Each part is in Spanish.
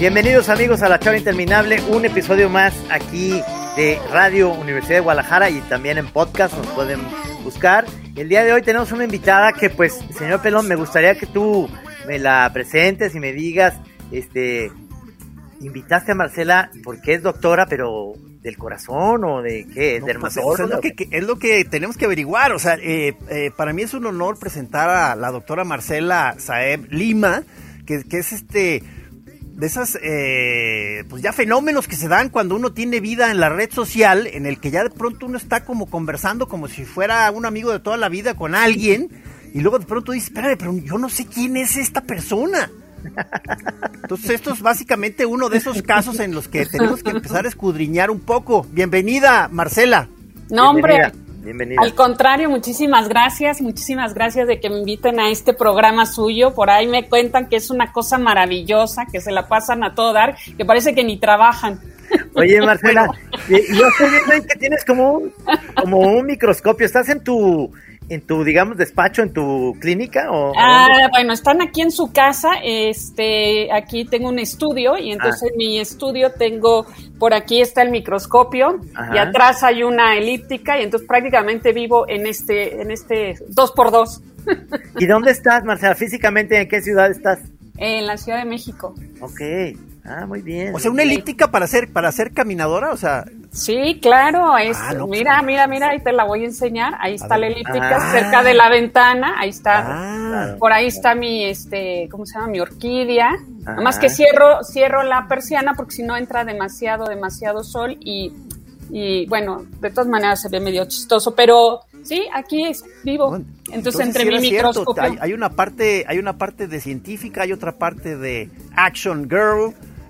Bienvenidos amigos a La Chava Interminable, un episodio más aquí de Radio Universidad de Guadalajara y también en podcast, nos pueden buscar. El día de hoy tenemos una invitada que pues, señor Pelón, me gustaría que tú me la presentes y me digas, invitaste a Marcela porque es doctora, pero ¿del corazón o de qué? ¿Es dermatóloga? Es lo que tenemos que averiguar. O sea, para mí es un honor presentar a la doctora Marcela Saeb Lima, que es de esas pues ya fenómenos que se dan cuando uno tiene vida en la red social, en el que ya de pronto uno está como conversando como si fuera un amigo de toda la vida con alguien, y luego de pronto dice, espérame, pero yo no sé quién es esta persona. Entonces esto es básicamente uno de esos casos en los que tenemos que empezar a escudriñar un poco. Bienvenida, Marcela. No, hombre, bienvenida. Al contrario, muchísimas gracias de que me inviten a este programa suyo. Por ahí me cuentan que es una cosa maravillosa, que se la pasan a todo dar, que parece que ni trabajan. Oye, Marcela, yo estoy viendo que tienes como un microscopio. ¿Estás en tu, digamos, despacho, en tu clínica? Bueno, están aquí en su casa. Aquí tengo un estudio y entonces en mi estudio tengo, por aquí está el microscopio. Ajá. Y atrás hay una elíptica y entonces prácticamente vivo en este 2x2. ¿Y dónde estás, Marcela? Físicamente, ¿en qué ciudad estás? En la Ciudad de México. Ok. Muy bien. O sea, una elíptica para ser caminadora, o sea. Sí, claro, mira, ahí te la voy a enseñar. Ahí está la elíptica cerca de la ventana, ahí está. Por ahí está mi ¿cómo se llama? Mi orquídea. Nada más que cierro la persiana porque si no entra demasiado sol y bueno, de todas maneras se ve medio chistoso, pero sí, aquí vivo. Bueno, entonces entre mi microscopio. Hay una parte de científica, hay otra parte de action girl.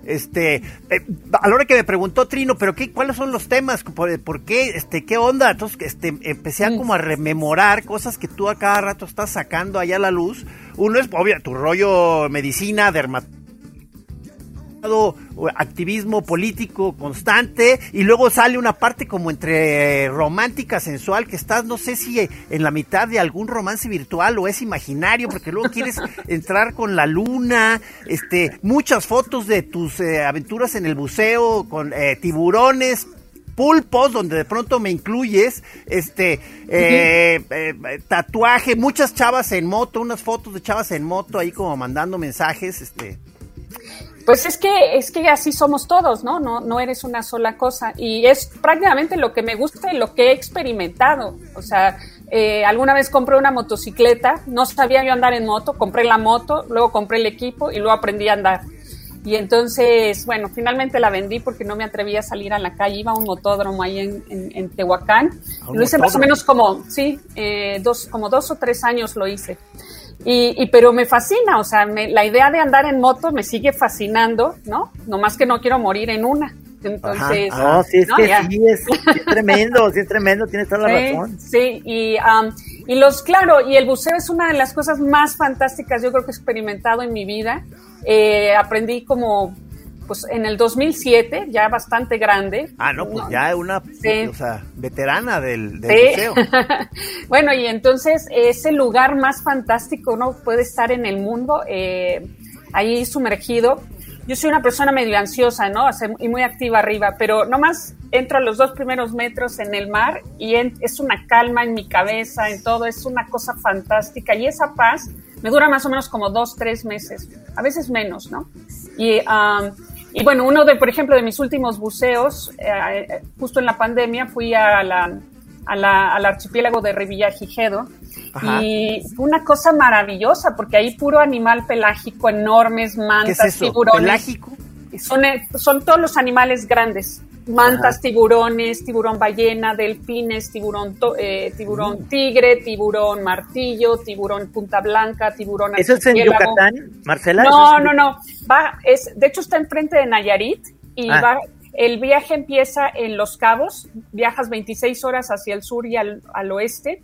A la hora que me preguntó Trino, pero ¿cuáles son los temas? ¿Por qué? ¿Qué onda? Entonces, empecé a como a rememorar cosas que tú a cada rato estás sacando allá a la luz. Uno es, obvio, tu rollo medicina, activismo político constante, y luego sale una parte como entre romántica, sensual, que estás, no sé si en la mitad de algún romance virtual o es imaginario, porque luego quieres entrar con la luna, muchas fotos de tus aventuras en el buceo con tiburones, pulpos, donde de pronto me incluyes, tatuaje, muchas chavas en moto, unas fotos de chavas en moto ahí como mandando mensajes, Pues es que así somos todos, ¿no? No eres una sola cosa. Y es prácticamente lo que me gusta y lo que he experimentado. O sea, alguna vez compré una motocicleta, no sabía yo andar en moto, compré la moto, luego compré el equipo y luego aprendí a andar. Y entonces, bueno, finalmente la vendí porque no me atrevía a salir a la calle. Iba a un motódromo ahí en Tehuacán. Lo hice más o menos como 2 o 3 años lo hice. Pero me fascina, o sea, la idea de andar en moto me sigue fascinando, ¿no? Nomás que no quiero morir en una. Entonces, sí es tremendo, tienes toda la razón. Sí, y el buceo es una de las cosas más fantásticas, yo creo que he experimentado en mi vida. Aprendí como, pues en el 2007, ya bastante grande. Ya una, o sea, veterana del buceo. Bueno, y entonces es el lugar más fantástico, uno puede estar en el mundo, ahí sumergido. Yo soy una persona medio ansiosa, ¿no? Y muy activa arriba, pero nomás entro a los 2 primeros metros en el mar y es una calma en mi cabeza, en todo, es una cosa fantástica. Y esa paz me dura más o menos como 2-3 meses, a veces menos, ¿no? Y bueno, por ejemplo, de mis últimos buceos, justo en la pandemia, fui al archipiélago de Revillagigedo. Ajá. Y fue una cosa maravillosa, porque ahí puro animal pelágico, enormes, mantas, ¿qué es eso? tiburones. ¿Pelágico? Son todos los animales grandes, mantas, tiburones, tiburón ballena, delfines, tiburón tigre, tiburón martillo, tiburón punta blanca, tiburón ¿eso es en Yucatán, Marcela? No. De hecho está enfrente de Nayarit y el viaje empieza en Los Cabos, viajas 26 horas hacia el sur y al oeste.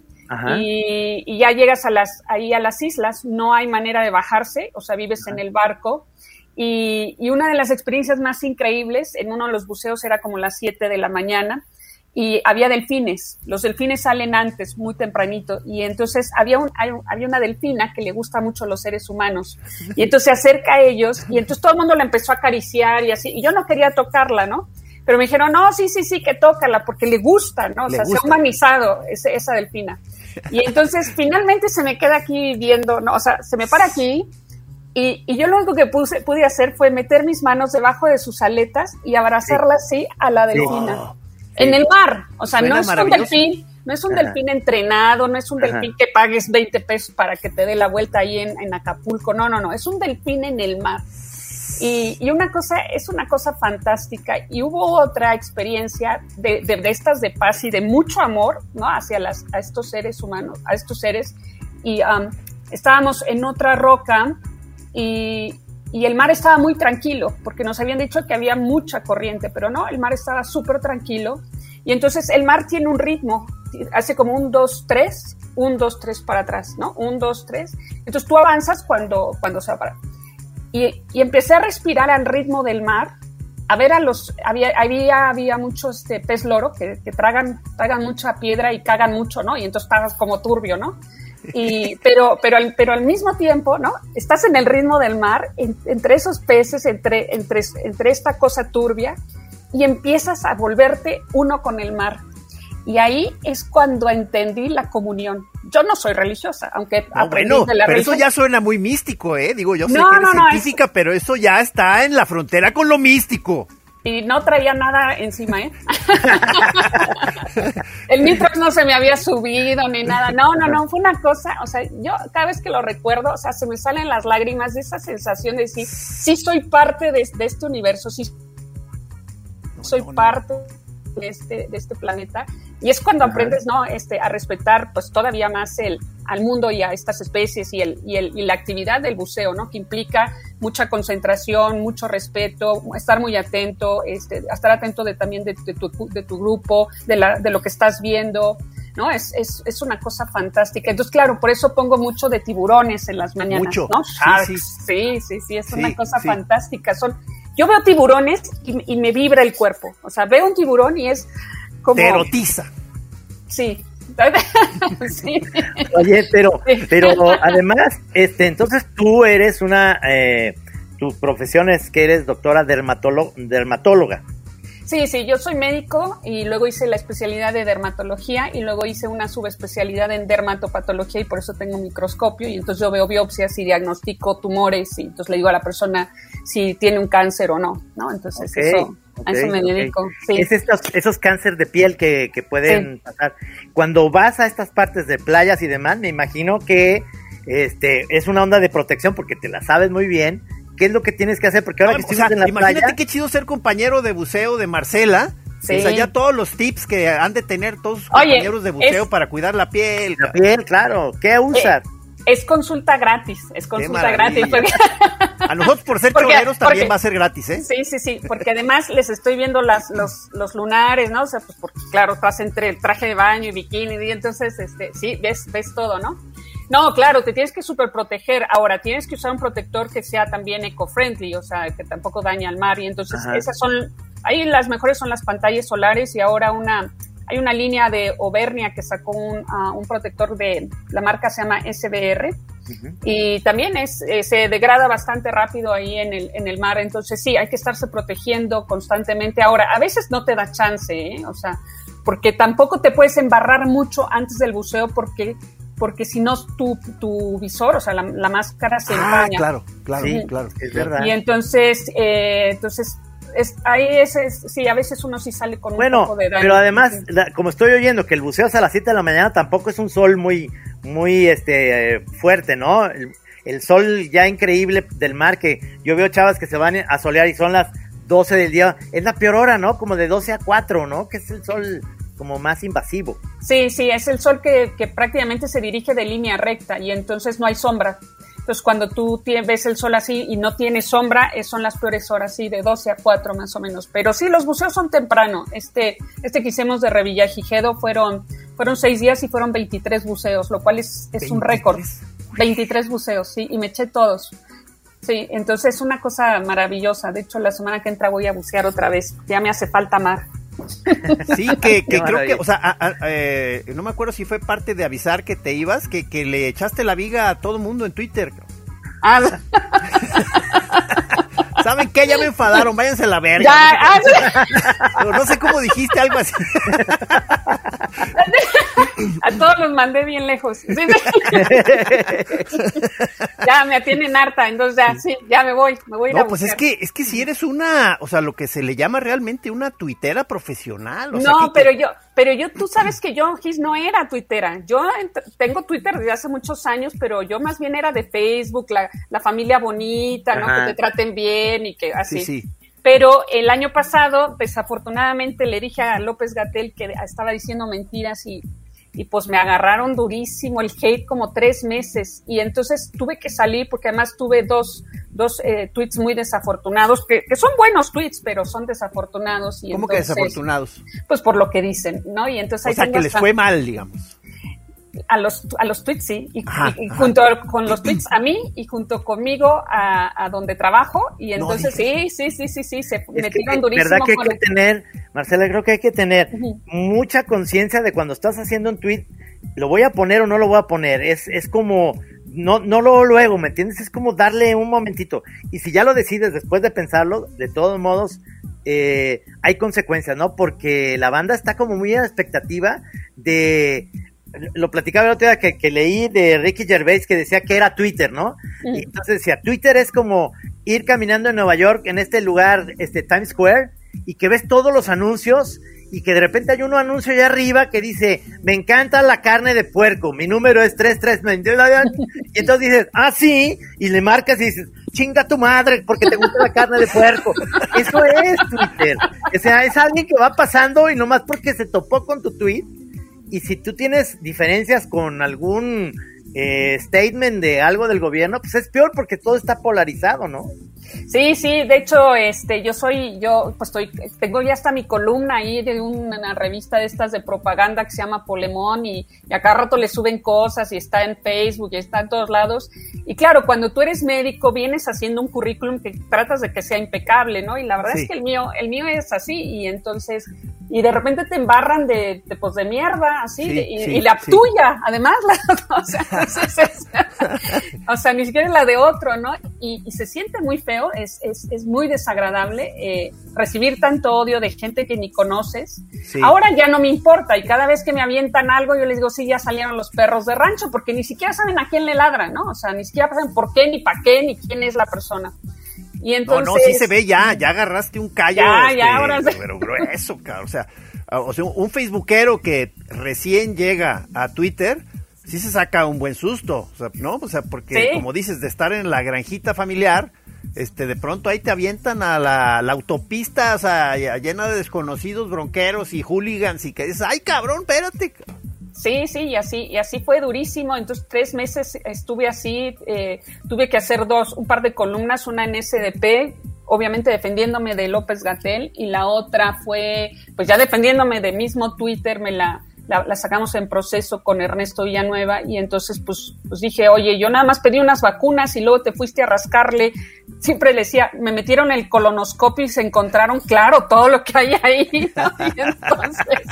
Y ya llegas a las islas, no hay manera de bajarse, o sea, vives en el barco. Y una de las experiencias más increíbles, en uno de los buceos era como las 7 de la mañana, y había delfines. Los delfines salen antes, muy tempranito, y entonces había una delfina que le gusta mucho a los seres humanos, y entonces se acerca a ellos, y entonces todo el mundo la empezó a acariciar y así, y yo no quería tocarla, ¿no? Pero me dijeron, no, sí, que tócala, porque le gusta, ¿no? O sea, se ha humanizado esa delfina. Y entonces finalmente se me queda aquí viendo, ¿no? O sea, se me para aquí, y yo lo único que pude hacer fue meter mis manos debajo de sus aletas y abrazarla así a la delfina. Oh. En el mar, o sea, no es un delfín entrenado, no es un delfín que pagues 20 pesos para que te dé la vuelta ahí en Acapulco, no, es un delfín en el mar. Y es una cosa fantástica. Y hubo otra experiencia de estas de paz y de mucho amor, ¿no? A estos seres humanos, a estos seres, y estábamos en otra roca y el mar estaba muy tranquilo, porque nos habían dicho que había mucha corriente, pero no, el mar estaba súper tranquilo. Y entonces el mar tiene un ritmo, hace como 1, 2, 3, 1, 2, 3 para atrás, ¿no? 1, 2, 3. Entonces tú avanzas cuando se va para. Y empecé a respirar al ritmo del mar, a ver había muchos pez loro que tragan mucha piedra y cagan mucho, ¿no? Y entonces estás como turbio, ¿no? Pero al mismo tiempo, ¿no? Estás en el ritmo del mar, entre esos peces, entre esta cosa turbia, y empiezas a volverte uno con el mar. Y ahí es cuando entendí la comunión. Yo no soy religiosa, aunque aprendí de la religión. Pero eso ya suena muy místico, ¿eh? Digo, yo sé que eres científica, pero eso ya está en la frontera con lo místico. Y no traía nada encima, ¿eh? El nitrox no se me había subido ni nada. No, fue una cosa, o sea, yo cada vez que lo recuerdo, o sea, se me salen las lágrimas de esa sensación de decir, sí soy parte de este universo, sí soy parte de este planeta. Y es cuando aprendes, ¿no? A respetar, pues, todavía más al mundo y a estas especies y la actividad del buceo, ¿no? Que implica mucha concentración, mucho respeto, estar muy atento, estar atento también de tu grupo, de lo que estás viendo, ¿no? Es una cosa fantástica. Entonces, claro, por eso pongo mucho de tiburones en las mañanas, mucho, ¿no? Sí, es una cosa fantástica. Yo veo tiburones y me vibra el cuerpo. O sea, veo un tiburón y es como... Te erotiza. Sí. Sí. Oye, pero además, entonces tú eres tu profesión es que eres doctora dermatóloga. Sí, yo soy médico y luego hice la especialidad de dermatología y luego hice una subespecialidad en dermatopatología y por eso tengo un microscopio y entonces yo veo biopsias y diagnostico tumores y entonces le digo a la persona si tiene un cáncer o no, ¿no? Entonces a eso me dedico. Sí. Es esos cánceres de piel que pueden pasar. Cuando vas a estas partes de playas y demás, me imagino que es una onda de protección porque te la sabes muy bien. ¿Qué es lo que tienes que hacer? Porque ahora que estuvimos en la playa... Imagínate qué chido ser compañero de buceo de Marcela. Sí. O sea, ya todos los tips que han de tener todos sus compañeros de buceo para cuidar la piel. La piel, claro. ¿Qué usas? Es consulta gratis. Porque... A nosotros por ser choreros también va a ser gratis, ¿eh? Sí. Porque además les estoy viendo los lunares, ¿no? O sea, pues porque claro, estás entre el traje de baño y bikini y entonces, sí, ves todo, ¿no? No, claro, te tienes que súper proteger. Ahora, tienes que usar un protector que sea también eco-friendly, o sea, que tampoco dañe al mar. Y entonces, ahí las mejores son las pantallas solares y ahora hay una línea de Auvernia que sacó un protector la marca se llama SBR. Uh-huh. Y también se degrada bastante rápido ahí en el mar. Entonces, sí, hay que estarse protegiendo constantemente. Ahora, a veces no te da chance, ¿eh? O sea, porque tampoco te puedes embarrar mucho antes del buceo porque si no tu visor, o sea, la máscara se empaña. Claro, es verdad. Y entonces sí, a veces uno sí sale con un poco de daño. Pero además, como estoy oyendo que el buceo es a las 7 de la mañana, tampoco es un sol muy fuerte, ¿no? El sol ya increíble del mar, que yo veo chavas que se van a solear y son las 12 del día, es la peor hora, ¿no? Como de 12 a 4, ¿no? Que es el sol como más invasivo. Sí, es el sol que prácticamente se dirige de línea recta y entonces no hay sombra. Entonces cuando tú ves el sol así y no tiene sombra, son las peores horas, sí, de 12 a 4 más o menos. Pero sí, los buceos son temprano. Que hicimos de Revillagigedo fueron 6 días y fueron 23 buceos, lo cual es un récord. 23 buceos, sí, y me eché todos. Sí, entonces es una cosa maravillosa. De hecho, la semana que entra voy a bucear otra vez. Ya me hace falta mar. Sí, que creo que, o sea, no me acuerdo si fue parte de avisar que te ibas, que le echaste la viga a todo mundo en Twitter. ¿Saben qué? Ya me enfadaron, váyanse a la verga. No sé cómo dijiste algo así. A todos los mandé bien lejos. Ya me tienen harta, entonces ya me voy a ir a pues buscar. es que si eres una, o sea, lo que se le llama realmente una tuitera profesional. O sea, pero yo, tú sabes que yo, Gis, no era tuitera. Yo tengo Twitter desde hace muchos años, pero yo más bien era de Facebook, la familia bonita, ¿no? Que te traten bien y que así. Sí. Pero el año pasado, desafortunadamente, le dije a López-Gatell que estaba diciendo mentiras y pues me agarraron durísimo el hate como 3 meses. Y entonces tuve que salir porque además tuve dos tweets muy desafortunados, que son buenos tweets, pero son desafortunados. Y ¿Cómo entonces, que desafortunados? Pues por lo que dicen, ¿no? Y entonces o sea, que les fue mal, digamos. A los tweets, sí, y junto con los tweets a mí y junto conmigo a donde trabajo, y entonces sí, se metieron durísimo. Verdad que hay que tener, Marcela, creo que hay que tener mucha conciencia de cuando estás haciendo un tweet, lo voy a poner o no lo voy a poner, es como, no luego, ¿me entiendes? Es como darle un momentito, y si ya lo decides después de pensarlo, de todos modos, hay consecuencias, ¿no? Porque la banda está como muy a la expectativa de... Lo platicaba el otro día que leí de Ricky Gervais que decía que era Twitter, ¿no? Y entonces decía, Twitter es como ir caminando en Nueva York, en este lugar, Times Square, y que ves todos los anuncios, y que de repente hay un anuncio allá arriba que dice, me encanta la carne de puerco, mi número es 339, y entonces dices, sí, y le marcas y dices, chinga tu madre, porque te gusta la carne de puerco. Eso es Twitter. O sea, es alguien que va pasando y nomás porque se topó con tu tweet. Y si tú tienes diferencias con algún statement de algo del gobierno, pues es peor porque todo está polarizado, ¿no? Sí, de hecho, tengo ya hasta mi columna ahí de una revista de estas de propaganda que se llama Polemón y a cada rato le suben cosas y está en Facebook y está en todos lados. Y claro, cuando tú eres médico vienes haciendo un currículum que tratas de que sea impecable, ¿no? Y la verdad es que el mío es así y entonces... Y de repente te embarran de mierda, así, y la tuya, además, o sea, ni siquiera la de otro, ¿no? Y se siente muy feo, es muy desagradable recibir tanto odio de gente que ni conoces. Sí. Ahora ya no me importa, y cada vez que me avientan algo, yo les digo, sí, ya salieron los perros de rancho, porque ni siquiera saben a quién le ladran, ¿no? O sea, ni siquiera saben por qué, ni para qué, ni quién es la persona. Y entonces, no, sí se ve ya agarraste un callo, ahora sí. Pero grueso, cabrón, o sea, un facebookero que recién llega a Twitter, sí se saca un buen susto, o sea, ¿no? O sea, porque como dices, de estar en la granjita familiar, de pronto ahí te avientan a la autopista, o sea, llena de desconocidos, bronqueros y hooligans, y que dices, ay, cabrón, espérate. Sí, y así fue durísimo. Entonces 3 meses estuve así, tuve que hacer un par de columnas, una en SDP, obviamente defendiéndome de López-Gatell, y la otra fue, pues ya defendiéndome de mismo Twitter, la sacamos en proceso con Ernesto Villanueva, y entonces pues dije, oye, yo nada más pedí unas vacunas y luego te fuiste a rascarle. Siempre le decía, me metieron el colonoscopio y se encontraron, claro, todo lo que hay ahí, ¿no? Y entonces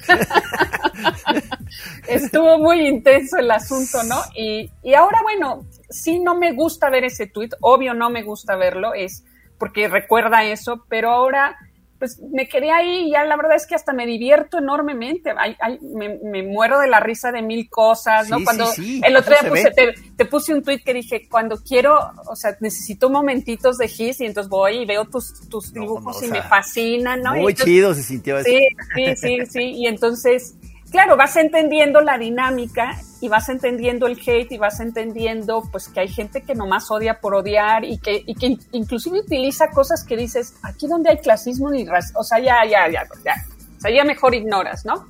estuvo muy intenso el asunto, ¿no? Y ahora, bueno, sí no me gusta ver ese tuit, obvio no me gusta verlo, es porque recuerda eso, pero ahora pues me quedé ahí y ya la verdad es que hasta me divierto enormemente. Me muero de la risa de mil cosas, ¿no? Cuando el otro día te puse un tuit que dije, cuando quiero, o sea, necesito momentitos de Gis, y entonces voy y veo tus dibujos y me fascinan, ¿no? Muy entonces, chido se sintió eso. Sí, y entonces, claro, vas entendiendo la dinámica y vas entendiendo el hate y vas entendiendo pues que hay gente que nomás odia por odiar y que inclusive utiliza cosas que dices, aquí donde hay clasismo ni racismo, o sea, ya, o sea, ya mejor ignoras, ¿no?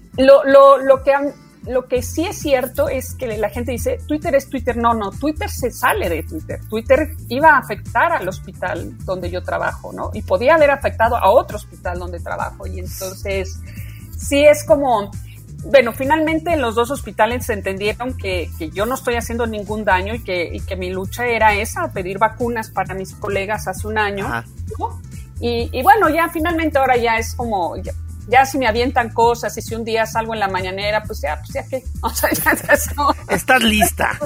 Lo que sí es cierto es que la gente dice, Twitter es Twitter, no, Twitter se sale de Twitter. Twitter iba a afectar al hospital donde yo trabajo, ¿no? Y podía haber afectado a otro hospital donde trabajo, y entonces sí es como... Bueno, finalmente los 2 hospitales entendieron que yo no estoy haciendo ningún daño y que mi lucha era esa, pedir vacunas para mis colegas hace un año, ¿no? Y bueno, ya finalmente ahora ya es como, ya si me avientan cosas y si un día salgo en la mañanera, pues ya qué. O sea, ya eso. Estás lista.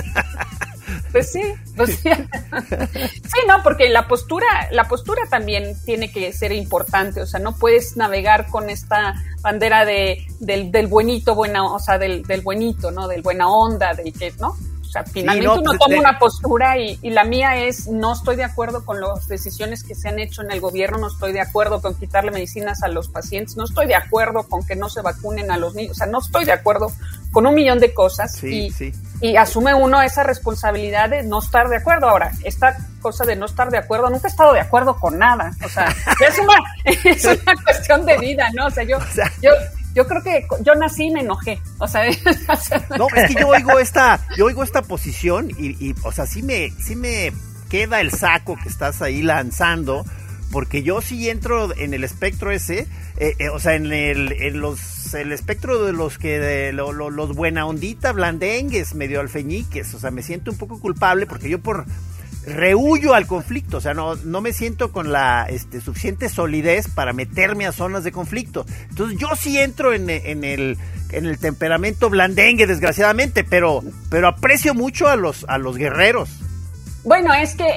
Pues sí. Sí, no, porque la postura también tiene que ser importante, o sea, no puedes navegar con esta bandera del buenito, o sea, del buenito, ¿no? Del buena onda, del que, ¿no? O sea, finalmente uno toma una postura y la mía es, no estoy de acuerdo con las decisiones que se han hecho en el gobierno, no estoy de acuerdo con quitarle medicinas a los pacientes, no estoy de acuerdo con que no se vacunen a los niños, o sea, no estoy de acuerdo con un millón de cosas y asume uno esa responsabilidad de no estar de acuerdo. Ahora, esta cosa de no estar de acuerdo, nunca he estado de acuerdo con nada, o sea, es una cuestión de vida, ¿no? O sea, yo creo que yo nací y me enojé, o sea, no, es que yo oigo esta posición y o sea, sí me queda el saco que estás ahí lanzando, porque yo sí entro en el espectro ese, o sea, en el espectro de los buena ondita, blandengues, medio alfeñiques, o sea, me siento un poco culpable porque yo rehuyo al conflicto, o sea, no me siento con la suficiente solidez para meterme a zonas de conflicto. Entonces yo sí entro en el temperamento blandengue, desgraciadamente, pero aprecio mucho a los guerreros. Bueno,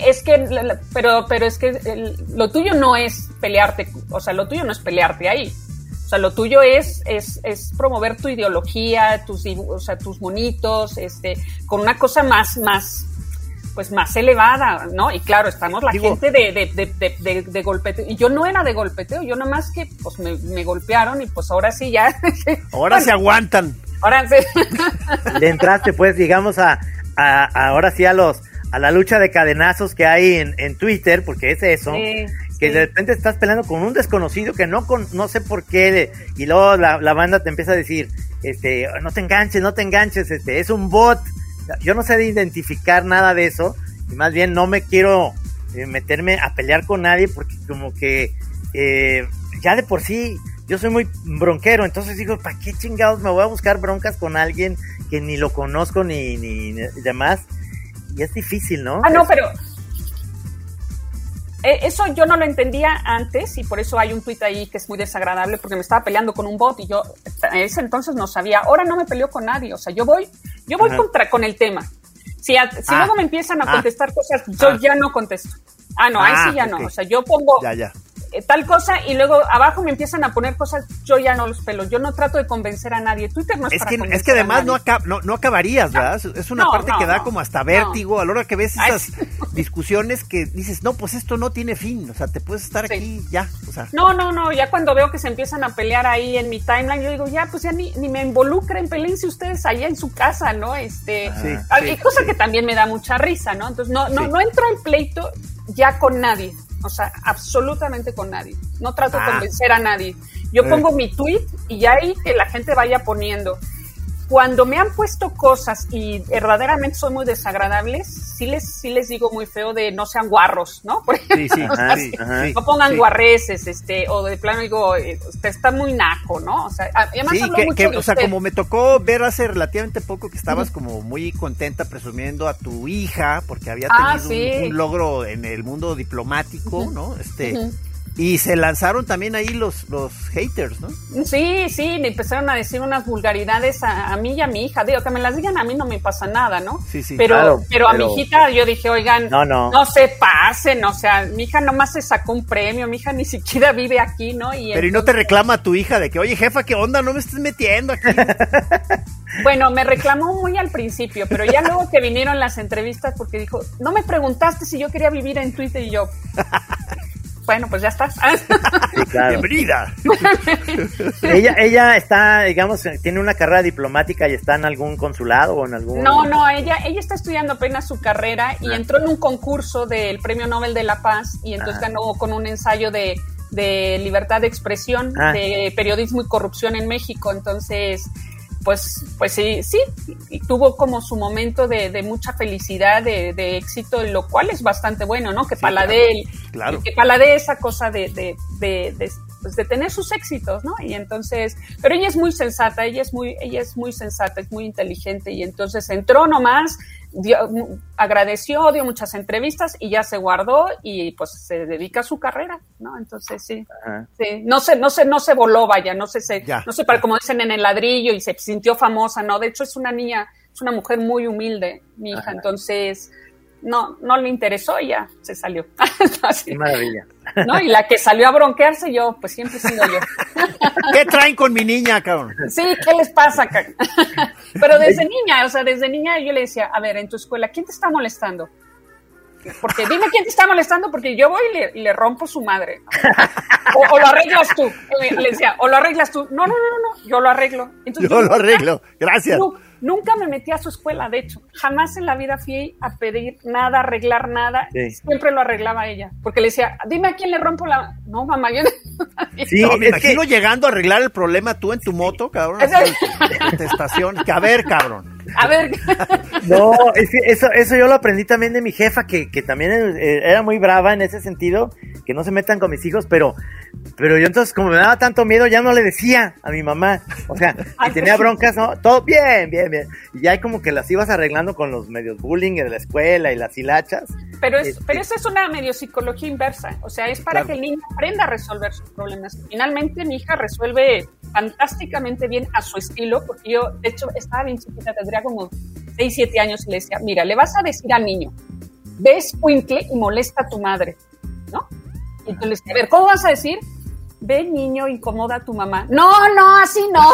pero es que lo tuyo no es pelearte, o sea, lo tuyo no es pelearte ahí. O sea, lo tuyo es promover tu ideología, tus monitos, con una cosa más elevada, ¿no? Y claro, estamos gente de golpeteo. Y yo no era de golpeteo, yo nada más que pues me golpearon y pues ahora sí ya. Ahora bueno, se aguantan. Ahora sí. Le entraste, pues, digamos, ahora sí a la lucha de cadenazos que hay en Twitter, porque es eso. Que de repente estás peleando con un desconocido que no sé por qué, y luego la banda te empieza a decir, no te enganches, es un bot. Yo no sé de identificar nada de eso, y más bien no me quiero meterme a pelear con nadie, porque como que ya de por sí yo soy muy bronquero, entonces digo, ¿para qué chingados me voy a buscar broncas con alguien que ni lo conozco ni demás? Y es difícil, ¿no? No, pero eso yo no lo entendía antes, y por eso hay un tuit ahí que es muy desagradable, porque me estaba peleando con un bot y yo a ese entonces no sabía. Ahora no me peleo con nadie, o sea, yo voy con el tema. Si luego me empiezan a contestar cosas, yo ya no contesto. Ahí sí ya okay. No, o sea, yo pongo tal cosa y luego abajo me empiezan a poner cosas, yo ya no los pelo, yo no trato de convencer a nadie. Twitter no es para convencer. Es que además no acabarías, ¿verdad? Es una parte que da como hasta vértigo a la hora que ves esas discusiones que dices, no, pues esto no tiene fin, o sea, te puedes estar aquí ya, o sea. No, ya cuando veo que se empiezan a pelear ahí en mi timeline, yo digo, pues ya ni me involucren, peleense ustedes allá en su casa, ¿no? Cosa que también me da mucha risa, ¿no? Entonces no entro al pleito ya con nadie. O sea, absolutamente con nadie. No trato de convencer a nadie. Yo pongo mi tweet y ya ahí que la gente vaya poniendo. Cuando me han puesto cosas y verdaderamente son muy desagradables, sí les digo muy feo de no sean guarros, ¿no? Por ejemplo, no pongan guarreces, o de plano digo, está muy naco, ¿no? O sea, además hablo mucho de o sea, como me tocó ver hace relativamente poco que estabas como muy contenta presumiendo a tu hija, porque había tenido un logro en el mundo diplomático, ¿no? Y se lanzaron también ahí los haters, ¿no? Sí, me empezaron a decir unas vulgaridades a mí y a mi hija. Digo, que me las digan a mí no me pasa nada, ¿no? Sí. Pero a mi hijita yo dije, oigan, no se pasen, o sea, mi hija nomás se sacó un premio, mi hija ni siquiera vive aquí, ¿no? Pero ¿y no te reclama tu hija de que, oye, jefa, qué onda, no me estés metiendo aquí? Bueno, me reclamó muy al principio, pero ya luego que vinieron las entrevistas, porque dijo, no me preguntaste si yo quería vivir en Twitter, y yo... Bueno, pues ya estás. Sí, claro. Bienvenida. Ella está, digamos, tiene una carrera diplomática y está en algún consulado o en algún... No, ella está estudiando apenas su carrera y entró en un concurso del Premio Nobel de la Paz y entonces ganó con un ensayo de libertad de expresión, de periodismo y corrupción en México. Entonces... Pues sí, y tuvo como su momento de mucha felicidad, de éxito, lo cual es bastante bueno, ¿no? Que paladee esa cosa de tener sus éxitos, ¿no? Y entonces, pero ella es muy sensata, ella es muy sensata, es muy inteligente, y entonces entró nomás, agradeció, dio muchas entrevistas y ya se guardó y pues se dedica a su carrera, ¿no? Entonces sí, no se voló, vaya, no sé, para como dicen en el ladrillo y se sintió famosa, ¿no? De hecho es una mujer muy humilde, mi hija, entonces no le interesó y ya se salió. Qué maravilla. ¿No? Y la que salió a bronquearse yo, pues siempre he sido yo. ¿Qué traen con mi niña, cabrón? Sí, ¿qué les pasa, cabrón? Pero desde niña yo le decía, a ver, en tu escuela, ¿quién te está molestando? Porque dime quién te está molestando, porque yo voy y le rompo su madre. O lo arreglas tú. Le decía, o lo arreglas tú. No, yo lo arreglo. Entonces, yo lo arreglo, gracias. Nunca me metí a su escuela, de hecho. Jamás en la vida fui a pedir nada, arreglar nada. Sí. Siempre lo arreglaba ella. Porque le decía, dime a quién le rompo la... No, mamá, yo... Sí, no, me imagino llegando a arreglar el problema tú en tu moto, cabrón. En estación. Que a ver, cabrón. A ver. No, eso yo lo aprendí también de mi jefa, que también era muy brava en ese sentido, que no se metan con mis hijos, pero yo entonces, como me daba tanto miedo, ya no le decía a mi mamá. O sea, si tenía broncas, ¿no? Todo bien. Y ya como que las ibas arreglando con los medios bullying de la escuela y las hilachas. Pero esa es una medio psicología inversa. O sea, es para que el niño aprenda a resolver sus problemas. Finalmente, mi hija resuelve fantásticamente bien a su estilo, porque yo, de hecho, estaba bien chiquita, tendría como 6, 7 años, y le decía, mira, le vas a decir al niño, ves escuincle y molesta a tu madre, ¿no? Y tú le decías, a ver, ¿cómo vas a decir? Ve, niño, incomoda a tu mamá. No, así no.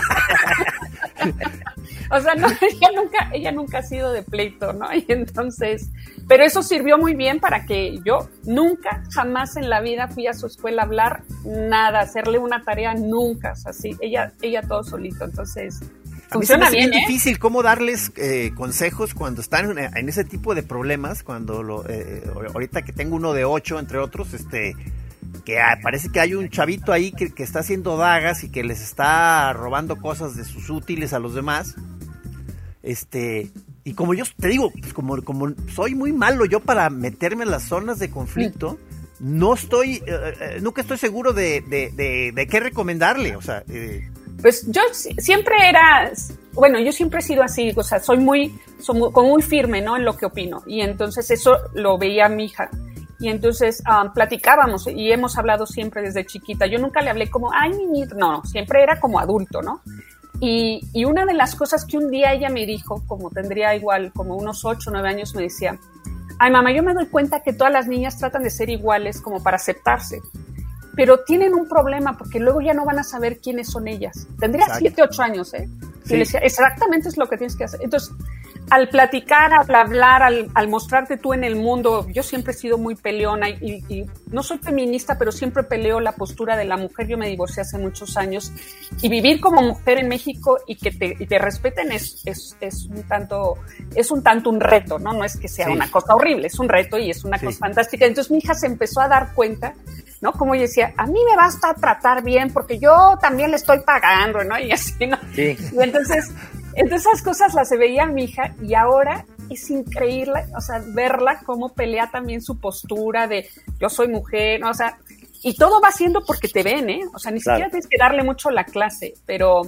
O sea, no, ella nunca ha sido de pleito, ¿no? Y entonces, pero eso sirvió muy bien para que yo jamás en la vida fui a su escuela a hablar nada, hacerle una tarea nunca, o sea, sí, ella todo solito, entonces funciona bien, Es difícil cómo darles consejos cuando están en ese tipo de problemas, cuando ahorita que tengo uno de 8, entre otros, que parece que hay un chavito ahí que está haciendo dagas y que les está robando cosas de sus útiles a los demás. Y como yo te digo, pues como soy muy malo yo para meterme en las zonas de conflicto, nunca estoy seguro de qué recomendarle, o sea... Pues yo siempre yo siempre he sido así, o sea, soy muy firme, ¿no? En lo que opino, y entonces eso lo veía mi hija. Y entonces platicábamos y hemos hablado siempre desde chiquita. Yo nunca le hablé como, ay, niñito, no, siempre era como adulto, ¿no? Y una de las cosas que un día ella me dijo, como tendría igual como unos 8 o 9 años, me decía, ay, mamá, yo me doy cuenta que todas las niñas tratan de ser iguales como para aceptarse, pero tienen un problema porque luego ya no van a saber quiénes son ellas. Tendría 7, 8 años, ¿eh? Sí. Y le decía, exactamente es lo que tienes que hacer. Entonces, al platicar, al hablar, al mostrarte tú en el mundo, yo siempre he sido muy peleona y no soy feminista, pero siempre peleo la postura de la mujer. Yo me divorcié hace muchos años y vivir como mujer en México y que te respeten es un tanto un reto, ¿no? No es que sea una cosa horrible, es un reto y es una cosa fantástica. Entonces mi hija se empezó a dar cuenta, ¿no? Como ella decía, a mí me basta tratar bien porque yo también le estoy pagando, ¿no? Y así, ¿no? Sí. Y entonces esas cosas las veía mi hija y ahora es increíble, o sea, verla cómo pelea también su postura de yo soy mujer, ¿no? O sea, y todo va siendo porque te ven, ¿eh? O sea, ni siquiera tienes que darle mucho la clase, pero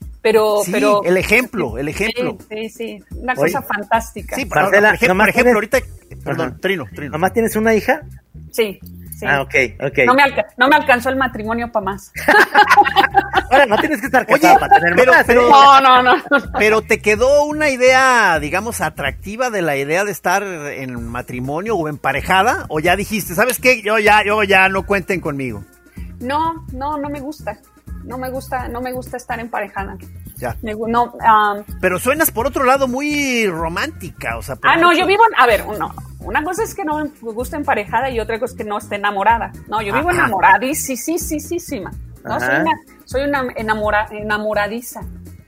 el ejemplo. Sí, una cosa fantástica. Sí, por ejemplo, ahorita, perdón, Trino. ¿Mamá tienes una hija? Sí. Ah, ok. No me alcanzó el matrimonio para más. Ahora, no tienes que estar casada para tener más. No. Pero ¿te quedó una idea, digamos, atractiva de la idea de estar en matrimonio o emparejada? ¿O ya dijiste, ¿sabes qué? Yo ya no cuenten conmigo. No me gusta. No me gusta estar emparejada. Ya. Pero suenas por otro lado muy romántica, o sea. Yo vivo una cosa es que no me gusta emparejada y otra cosa es que no esté enamorada. No, yo vivo enamoradísima. No, soy una enamoradiza.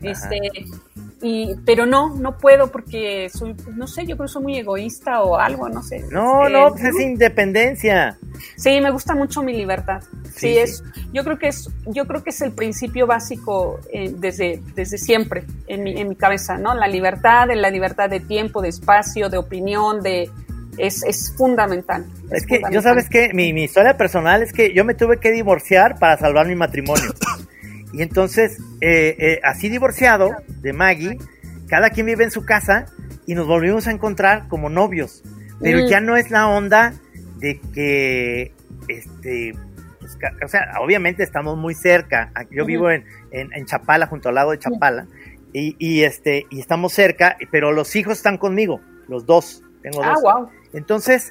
Pero no puedo porque soy, no sé, yo creo que soy muy egoísta o algo, no sé. Pues es independencia. Sí, me gusta mucho mi libertad. Sí. Yo creo que es el principio básico desde siempre en mi cabeza, ¿no? La libertad de tiempo, de espacio, de opinión, es fundamental. Es que yo, ¿sabes qué? Mi historia personal es que yo me tuve que divorciar para salvar mi matrimonio. Y entonces, así divorciado de Maggie, cada quien vive en su casa y nos volvimos a encontrar como novios, pero ya no es la onda de que, pues, o sea, obviamente estamos muy cerca, yo vivo en Chapala, junto al lago de Chapala, y estamos cerca, pero los hijos están conmigo, los dos, tengo dos. Wow. Entonces,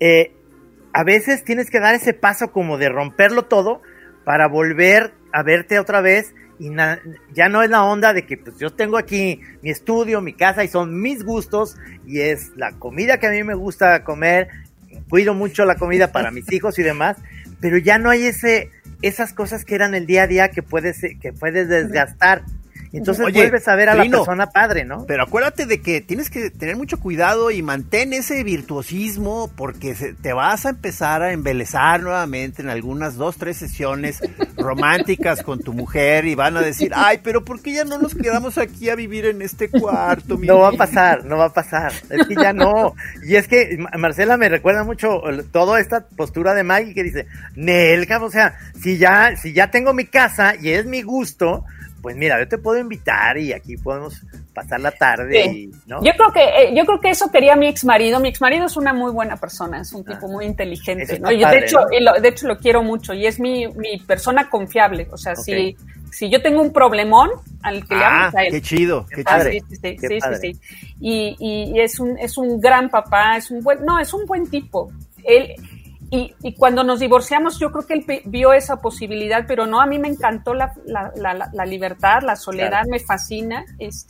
a veces tienes que dar ese paso como de romperlo todo para volver a verte otra vez, y ya no es la onda de que pues yo tengo aquí mi estudio, mi casa, y son mis gustos, y es la comida que a mí me gusta comer, cuido mucho la comida para mis hijos y demás, pero ya no hay esas cosas que eran el día a día que puedes desgastar. Entonces vuelves a ver a Trino, la persona padre, ¿no? Pero acuérdate de que tienes que tener mucho cuidado y mantén ese virtuosismo, porque te vas a empezar a embelezar nuevamente en algunas 2-3 sesiones románticas con tu mujer, y van a decir, ay, pero ¿por qué ya no nos quedamos aquí a vivir en este cuarto? No va a pasar, es que ya no. Y es que Marcela me recuerda mucho toda esta postura de Maggie que dice, Nelka, o sea, si ya tengo mi casa y es mi gusto, pues mira, yo te puedo invitar y aquí podemos pasar la tarde, sí. ¿no? Yo creo que eso quería mi exmarido. Mi exmarido es una muy buena persona, es un tipo muy inteligente, ¿no? Yo, padre, de hecho lo quiero mucho, y es mi persona confiable. O sea, okay. si yo tengo un problemón, al que le hablo a él. Qué chido, qué padre. Sí. Y es un gran papá, es un buen tipo. Él. Y cuando nos divorciamos, yo creo que él vio esa posibilidad, pero no, a mí me encantó la libertad, la soledad, claro. Me fascina. Es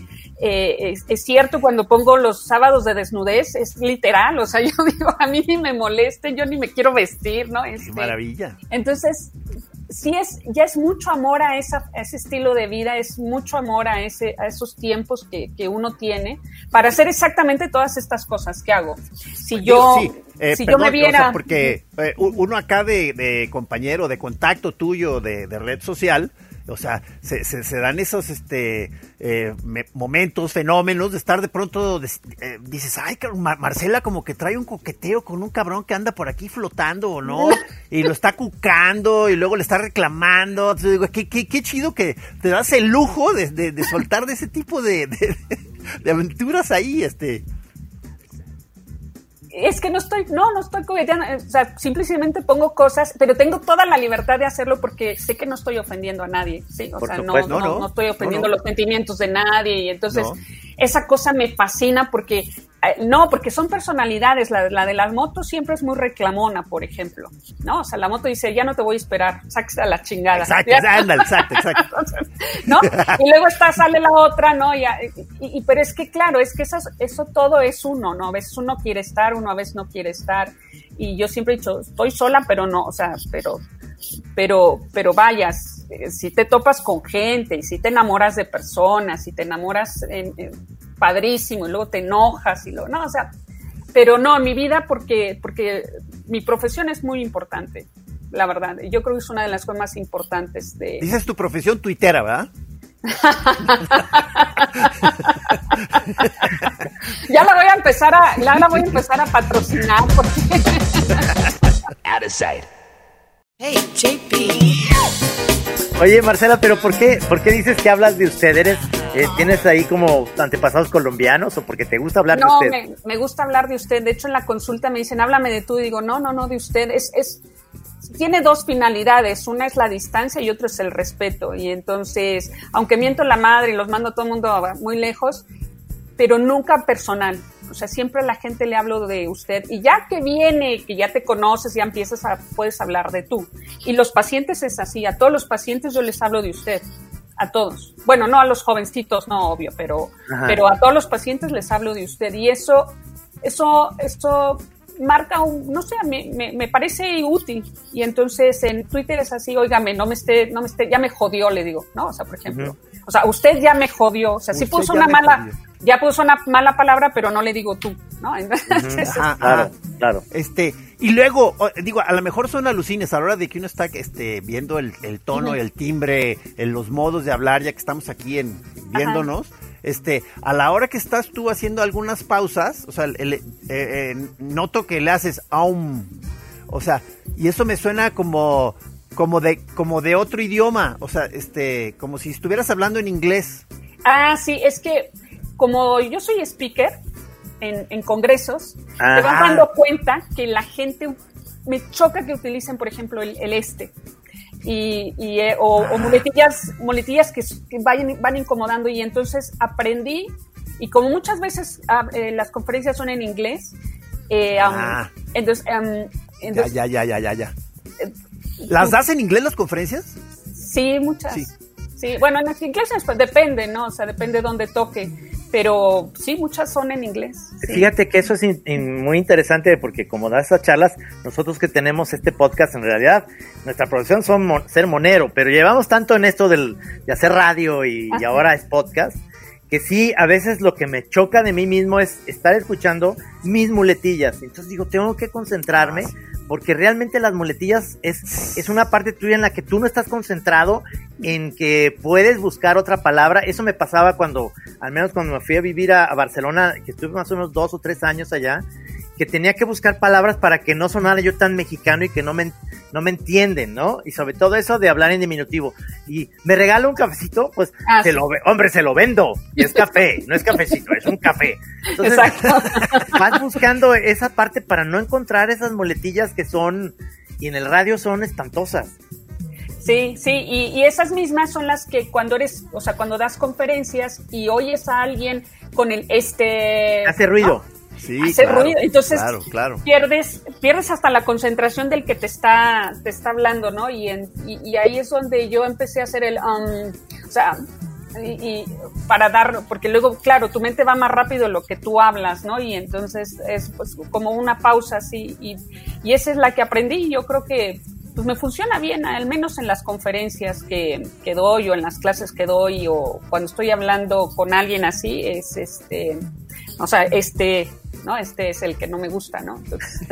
cierto, cuando pongo los sábados de desnudez, es literal, o sea, yo digo, a mí ni me molesten, yo ni me quiero vestir, ¿no? ¡Qué maravilla! Entonces, sí ya es mucho amor a ese estilo de vida, es mucho amor a esos tiempos que uno tiene para hacer exactamente todas estas cosas que hago. Si yo me viera... O sea, porque uno acá de compañero, de contacto tuyo de red social, o sea, se dan esos momentos, fenómenos de estar de pronto, dices, ay, Marcela como que trae un coqueteo con un cabrón que anda por aquí flotando, ¿o no? Y lo está cucando y luego le está reclamando. Entonces digo, qué chido que te das el lujo de soltar de ese tipo de aventuras ahí, Es que no estoy coqueteando, o sea, simplemente pongo cosas, pero tengo toda la libertad de hacerlo porque sé que no estoy ofendiendo a nadie, ¿sí? O sea, no estoy ofendiendo los sentimientos de nadie, y entonces esa cosa me fascina porque son personalidades. La de las motos siempre es muy reclamona, por ejemplo, ¿no? O sea, la moto dice, ya no te voy a esperar, sáquese a la chingada. Exacto, ándale, exacto. ¿No? Y luego sale la otra, ¿no? Pero es que, claro, es que eso todo es uno, ¿no? A veces uno quiere estar, uno a veces no quiere estar. Y yo siempre he dicho, estoy sola, pero no, o sea, pero vayas, si te topas con gente y si te enamoras de personas, si te enamoras padrísimo y luego te enojas y luego, no, o sea, pero no, en mi vida porque mi profesión es muy importante, la verdad. Yo creo que es una de las cosas más importantes de... Dices tu profesión tuitera, ¿verdad? Ya la voy a empezar a patrocinar porque... Out of sight. Hey, JP. Oye, Marcela, pero ¿por qué dices que hablas de usted? ¿Tienes ahí como antepasados colombianos o porque te gusta hablar de usted? No, me gusta hablar de usted. De hecho, en la consulta me dicen, háblame de tú. Y digo, no, de usted. Tiene dos finalidades. Una es la distancia y otra es el respeto. Y entonces, aunque miento la madre y los mando a todo el mundo muy lejos, pero nunca personal. O sea, siempre a la gente le hablo de usted. Y ya que viene, que ya te conoces, ya puedes hablar de tú. Y los pacientes es así. A todos los pacientes yo les hablo de usted. A todos. Bueno, no a los jovencitos, no, obvio, pero a todos los pacientes les hablo de usted. Y eso marca no sé, me parece útil. Y entonces en Twitter es así, óigame, no me esté, ya me jodió, le digo, ¿no? O sea, por ejemplo, o sea, usted ya me jodió. O sea, sí puso una mala palabra, pero no le digo tú, ¿no? Entonces, claro. Y luego, digo, a lo mejor son alucines a la hora de que uno está viendo el tono y el timbre, los modos de hablar, ya que estamos aquí viéndonos. A la hora que estás tú haciendo algunas pausas, o sea, noto que le haces aum, o sea, y eso me suena como de otro idioma, o sea, como si estuvieras hablando en inglés. Sí, es que como yo soy speaker en congresos, Ajá. te vas dando cuenta que la gente, me choca que utilicen, por ejemplo, el o muletillas que van incomodando, y entonces aprendí, y como muchas veces las conferencias son en inglés, entonces Ya. ¿Las das en inglés las conferencias? Sí, muchas. Sí, bueno, en inglés depende, ¿no? O sea, depende de dónde toque, pero sí, muchas son en inglés. Sí. Fíjate que eso es muy interesante, porque como das esas charlas, nosotros que tenemos este podcast, en realidad, nuestra profesión son ser monero, pero llevamos tanto en esto de hacer radio y ahora es podcast, que sí, a veces lo que me choca de mí mismo es estar escuchando mis muletillas. Entonces digo, tengo que concentrarme, porque realmente las muletillas es una parte tuya en la que tú no estás concentrado en que puedes buscar otra palabra. Eso me pasaba al menos cuando me fui a vivir a Barcelona, que estuve más o menos 2 o 3 años allá, que tenía que buscar palabras para que no sonara yo tan mexicano y que no me entienden, ¿no? Y sobre todo eso de hablar en diminutivo. Y me regala un cafecito, pues se lo vendo. Y es café, no es cafecito, es un café. Entonces, vas buscando esa parte para no encontrar esas muletillas que son, y en el radio son espantosas. Sí, y esas mismas son las que cuando das conferencias y oyes a alguien con hace ruido. ¿no? Sí, hace ruido, entonces claro. pierdes hasta la concentración del que te está hablando, ¿no? Y ahí es donde yo empecé a hacer para dar, porque luego, claro, tu mente va más rápido de lo que tú hablas, ¿no? Y entonces es pues como una pausa así, y esa es la que aprendí, y yo creo que pues me funciona bien, al menos en las conferencias que doy, o en las clases que doy, o cuando estoy hablando con alguien así, es ¿no? Este es el que no me gusta, ¿no? Entonces...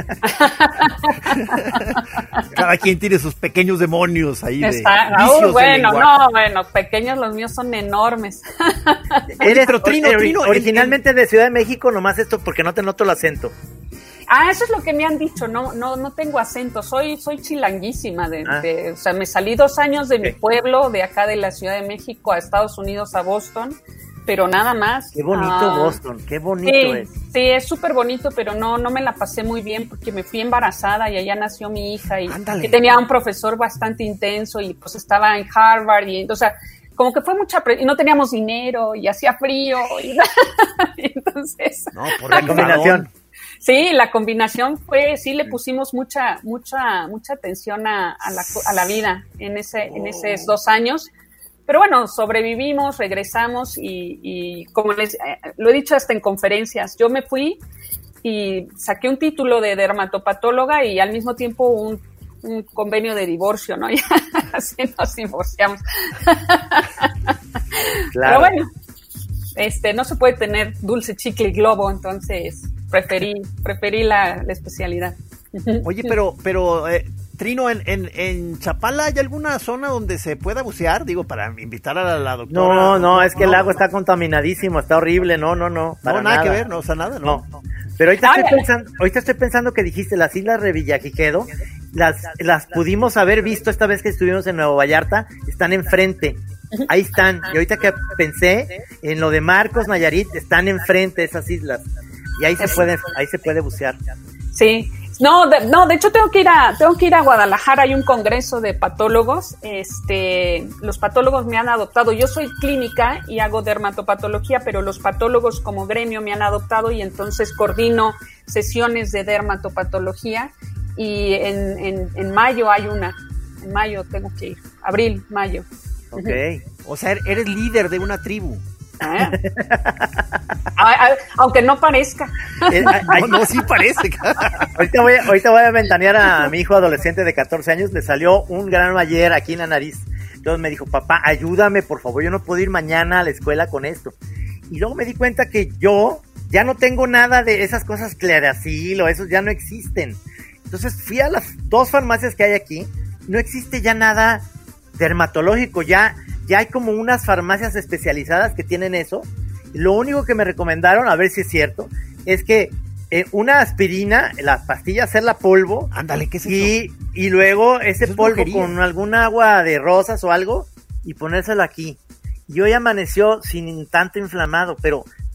Cada quien tiene sus pequeños demonios ahí pequeños, los míos son enormes. Pero Trino, originalmente de Ciudad de México, nomás esto porque no te noto el acento. Eso es lo que me han dicho, no tengo acento, soy chilanguísima, o sea, me salí 2 años de mi pueblo, de acá de la Ciudad de México, a Estados Unidos, a Boston, pero nada más. Qué bonito Boston, qué bonito es. Sí, es súper bonito, pero no me la pasé muy bien, porque me fui embarazada y allá nació mi hija, y que tenía un profesor bastante intenso, y pues estaba en Harvard, y o sea, como que fue mucha y no teníamos dinero, y hacía frío, y entonces... No, por la combinación. Sí, la combinación fue, sí le pusimos mucha atención a la vida en esos 2 años. Pero bueno, sobrevivimos, regresamos y como lo he dicho hasta en conferencias, yo me fui y saqué un título de dermatopatóloga y al mismo tiempo un convenio de divorcio, ¿no? Y así nos divorciamos. Claro. Pero bueno, no se puede tener dulce, chicle y globo, entonces preferí la especialidad. Oye, pero Trino, ¿en Chapala hay alguna zona donde se pueda bucear? Digo, para invitar a la doctora. No, es que el lago está contaminadísimo, está horrible, no. Para nada que ver, no, o sea, nada, no. Pero ahorita estoy pensando que dijiste las Islas Revillagigedo, las pudimos haber visto esta vez que estuvimos en Nuevo Vallarta, están enfrente. Ahí están, y ahorita que pensé en lo de Marcos, Nayarit, están enfrente de esas islas, y ahí se puede bucear. Sí. No, de hecho tengo que ir a Guadalajara, hay un congreso de patólogos, los patólogos me han adoptado, yo soy clínica y hago dermatopatología, pero los patólogos como gremio me han adoptado y entonces coordino sesiones de dermatopatología y en mayo hay una, en mayo tengo que ir, abril, mayo. Okay. O sea, eres líder de una tribu. Aunque no parezca. No, sí parece. Ahorita voy a ventanear a mi hijo adolescente de 14 años. Le salió un grano ayer aquí en la nariz. Entonces me dijo, papá, ayúdame por favor, yo no puedo ir mañana a la escuela con esto. Y luego me di cuenta que yo ya no tengo nada de esas cosas Claracil o esos ya no existen. Entonces fui a las 2 farmacias que hay aquí. No existe ya nada dermatológico, ya hay como unas farmacias especializadas que tienen eso. Lo único que me recomendaron, a ver si es cierto, es que una aspirina, la pastilla, hacerla polvo. Ándale, ¿qué es eso? Y luego ese polvo con algún agua de rosas o algo y ponérselo aquí. Y hoy amaneció sin tanto inflamado, pero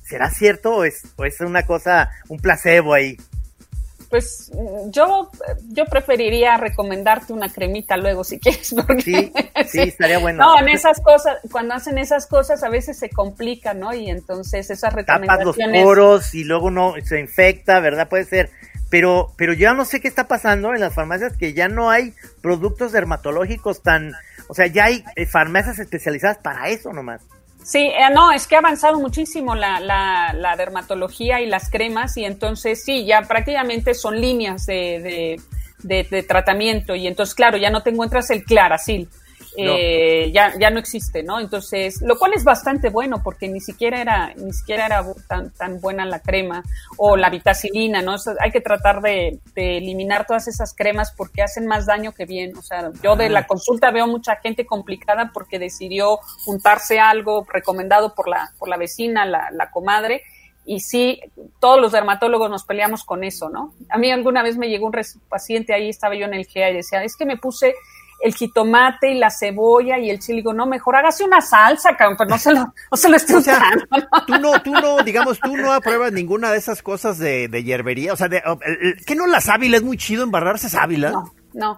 ¿Será cierto o es una cosa, un placebo ahí? Pues yo preferiría recomendarte una cremita luego si quieres, porque sí, estaría bueno. No, en esas cosas, cuando hacen esas cosas a veces se complica, ¿no? Y entonces esas recomendaciones... Tapas los poros y luego no se infecta, ¿verdad? Puede ser. Pero yo no sé qué está pasando en las farmacias, que ya no hay productos dermatológicos o sea, ya hay farmacias especializadas para eso nomás. Sí, no, es que ha avanzado muchísimo la dermatología y las cremas, y entonces sí, ya prácticamente son líneas de tratamiento, y entonces claro, ya no te encuentras el Clarasil, no. Ya no existe, ¿no? Entonces, lo cual es bastante bueno, porque ni siquiera era tan buena la crema, o la vitacilina, ¿no? O sea, hay que tratar de eliminar todas esas cremas porque hacen más daño que bien. O sea, yo de la consulta veo mucha gente complicada porque decidió juntarse algo recomendado por la vecina, la comadre, y sí, todos los dermatólogos nos peleamos con eso, ¿no? A mí alguna vez me llegó un paciente, ahí estaba yo en el GEA, y decía, es que me puse el jitomate y la cebolla y el chile. Digo, no, mejor hágase una salsa, cabrón, pero no se lo esté usando. Tú no apruebas ninguna de esas cosas de hierbería. O sea, ¿qué no la sábila? Es muy chido embarrarse sábila. No.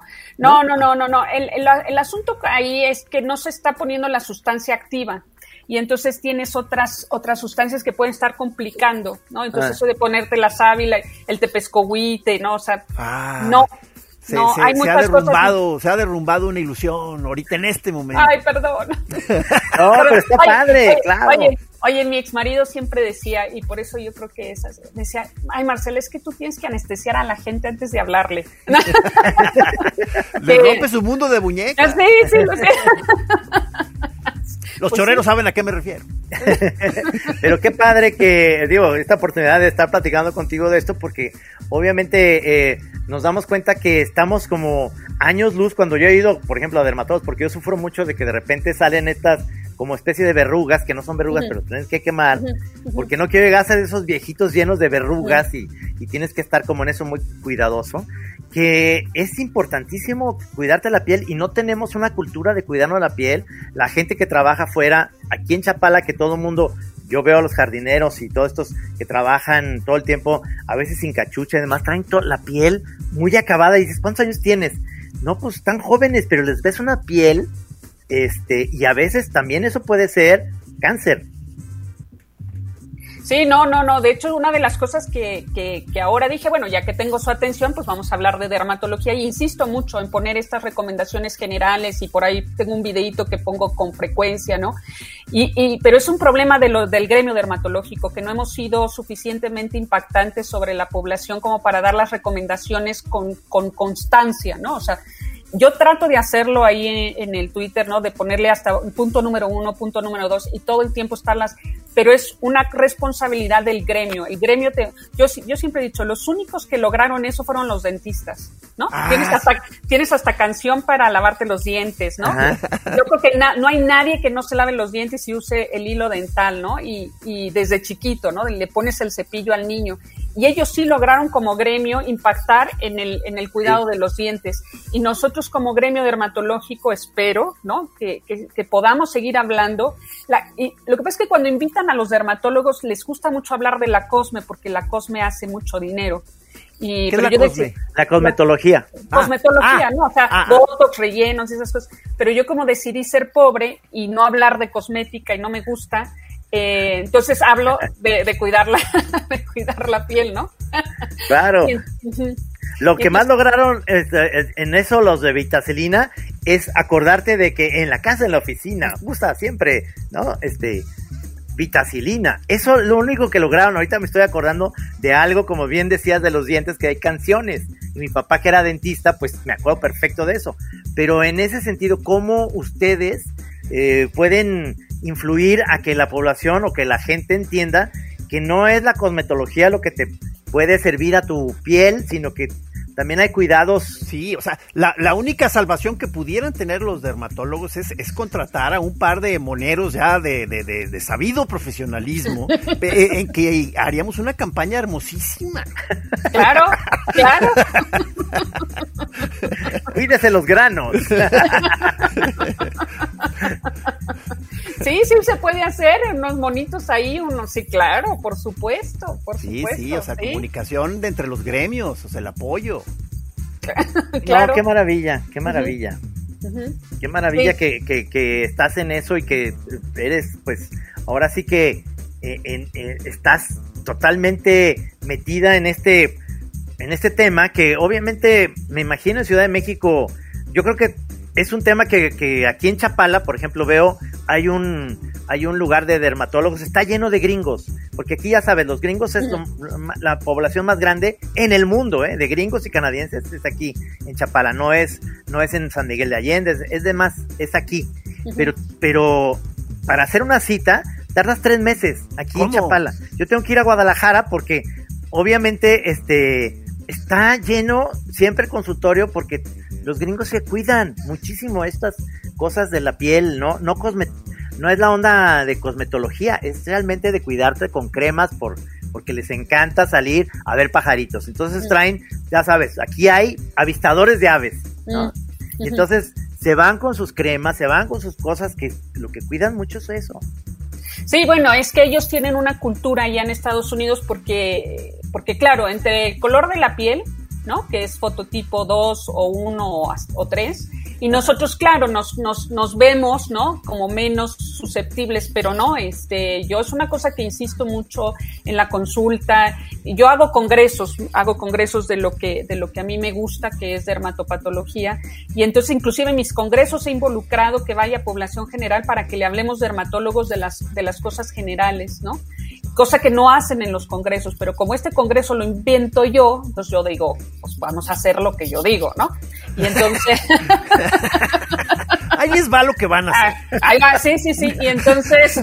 El asunto ahí es que no se está poniendo la sustancia activa. Y entonces tienes otras sustancias que pueden estar complicando, ¿no? Entonces eso de ponerte la sábila, el tepescohuite, ¿no? O sea, no. Se ha derrumbado una ilusión ahorita en este momento. Ay, perdón. No, pero está padre, claro. Oye, mi exmarido siempre decía, y por eso yo creo que decía, ay, Marcela, es que tú tienes que anestesiar a la gente antes de hablarle. Le rompe su mundo de muñecas. Sí, lo sé. Los choreros saben a qué me refiero. Pero qué padre que, esta oportunidad de estar platicando contigo de esto, porque obviamente nos damos cuenta que estamos como años luz. Cuando yo he ido, por ejemplo, a dermatólogos, porque yo sufro mucho de que de repente salen estas como especie de verrugas, que no son verrugas, pero tienes que quemar, porque no quiero llegar a ser esos viejitos llenos de verrugas y tienes que estar como en eso muy cuidadoso, que es importantísimo cuidarte la piel, y no tenemos una cultura de cuidarnos la piel. La gente que trabaja afuera, aquí en Chapala, que todo el mundo, yo veo a los jardineros y todos estos que trabajan todo el tiempo, a veces sin cachucha y demás, traen la piel muy acabada, y dices, ¿cuántos años tienes? No, pues están jóvenes, pero les ves una piel, y a veces también eso puede ser cáncer. Sí, no. De hecho, una de las cosas que ahora dije, bueno, ya que tengo su atención, pues vamos a hablar de dermatología, y insisto mucho en poner estas recomendaciones generales, y por ahí tengo un videíto que pongo con frecuencia, ¿no? Pero es un problema del gremio dermatológico, que no hemos sido suficientemente impactantes sobre la población como para dar las recomendaciones con constancia, ¿no? O sea, yo trato de hacerlo ahí en el Twitter, ¿no? De ponerle hasta punto número 1, punto número 2, y todo el tiempo pero es una responsabilidad del gremio. El gremio yo siempre he dicho, los únicos que lograron eso fueron los dentistas, ¿no? Tienes hasta canción para lavarte los dientes, ¿no? Yo creo que no hay nadie que no se lave los dientes y use el hilo dental, ¿no? Y desde chiquito, ¿no? Le pones el cepillo al niño. Y ellos sí lograron como gremio impactar en el cuidado de los dientes. Y nosotros como gremio dermatológico espero, ¿no? Que podamos seguir hablando. Y lo que pasa es que cuando invitan a los dermatólogos les gusta mucho hablar de la cosme, porque la cosme hace mucho dinero. ¿Qué es la cosme? La cosmetología. Cosmetología, ¿no? O sea, botox, rellenos y esas cosas. Pero yo como decidí ser pobre y no hablar de cosmética y no me gusta, entonces hablo de cuidar la piel, ¿no? Claro. Lo que más lograron en eso los de vitacilina es acordarte de que en la casa, en la oficina, gusta siempre, ¿no? Vitacilina. Eso es lo único que lograron. Ahorita me estoy acordando de algo, como bien decías, de los dientes, que hay canciones. Y mi papá, que era dentista, pues me acuerdo perfecto de eso. Pero en ese sentido, ¿cómo ustedes pueden influir a que la población o que la gente entienda que no es la cosmetología lo que te puede servir a tu piel, sino que también hay cuidados? Sí, o sea, la única salvación que pudieran tener los dermatólogos es contratar a un par de moneros ya de sabido profesionalismo, en que haríamos una campaña hermosísima. Claro. Cuídese los granos. Sí, se puede hacer, unos monitos ahí, sí, claro, por supuesto. Sí, o sea, comunicación de entre los gremios, o sea, el apoyo. Claro. No, qué maravilla. Uh-huh. Qué maravilla Sí. que estás en eso y que eres, pues, ahora sí que estás totalmente metida en este tema que obviamente me imagino en Ciudad de México. Yo creo que es un tema que aquí en Chapala, por ejemplo, veo, hay un lugar de dermatólogos, está lleno de gringos, porque aquí ya sabes, los gringos es la población más grande en el mundo, de gringos y canadienses, es aquí en Chapala, no es en San Miguel de Allende, es aquí, pero para hacer una cita tardas 3 meses aquí ¿Cómo? en Chapala. Yo tengo que ir a Guadalajara porque obviamente está lleno siempre el consultorio porque los gringos se cuidan muchísimo estas cosas de la piel, no es la onda de cosmetología, es realmente de cuidarte con cremas porque les encanta salir a ver pajaritos. Entonces traen, ya sabes, aquí hay avistadores de aves, ¿no? Y entonces se van con sus cremas, se van con sus cosas, que lo que cuidan mucho es eso. Sí, bueno, es que ellos tienen una cultura allá en Estados Unidos porque claro, entre el color de la piel, ¿no? Que es fototipo 2 o 1 o 3, y nosotros, claro, nos vemos, ¿no? Como menos susceptibles, pero no, yo es una cosa que insisto mucho en la consulta. Yo hago congresos de lo que a mí me gusta, que es dermatopatología, y entonces inclusive en mis congresos he involucrado que vaya población general para que le hablemos dermatólogos de las cosas generales, ¿no? Cosa que no hacen en los congresos, pero como este congreso lo invento yo, entonces yo digo, pues vamos a hacer lo que yo digo, ¿no? Y entonces... Ahí les va lo que van a hacer. Ahí va, sí, y entonces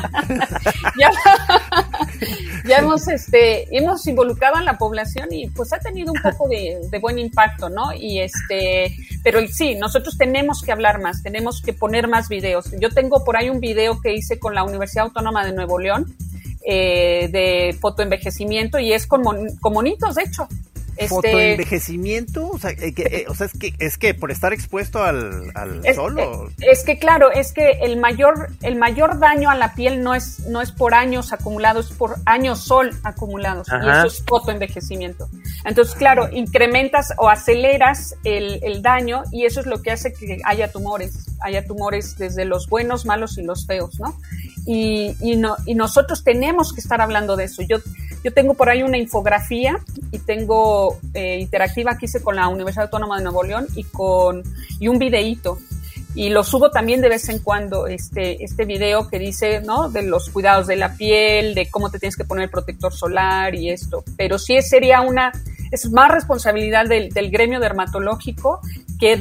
ya hemos involucrado a la población y pues ha tenido un poco de buen impacto, ¿no? Y pero sí, nosotros tenemos que hablar más, tenemos que poner más videos. Yo tengo por ahí un video que hice con la Universidad Autónoma de Nuevo León, de fotoenvejecimiento, y es con monitos, de hecho. ¿Fotoenvejecimiento? O sea, es que por estar expuesto al sol. Es que claro, es que el mayor daño a la piel no es por años acumulados, es por años sol acumulados. Ajá. Y eso es fotoenvejecimiento. Entonces, claro, incrementas o aceleras el daño, y eso es lo que hace que haya tumores desde los buenos, malos y los feos, ¿no? Y nosotros tenemos que estar hablando de eso. Yo tengo por ahí una infografía y tengo interactiva que hice con la Universidad Autónoma de Nuevo León y un videíto. Y lo subo también de vez en cuando, este video que dice, ¿no? De los cuidados de la piel, de cómo te tienes que poner el protector solar y esto. Pero sí es más responsabilidad del gremio dermatológico que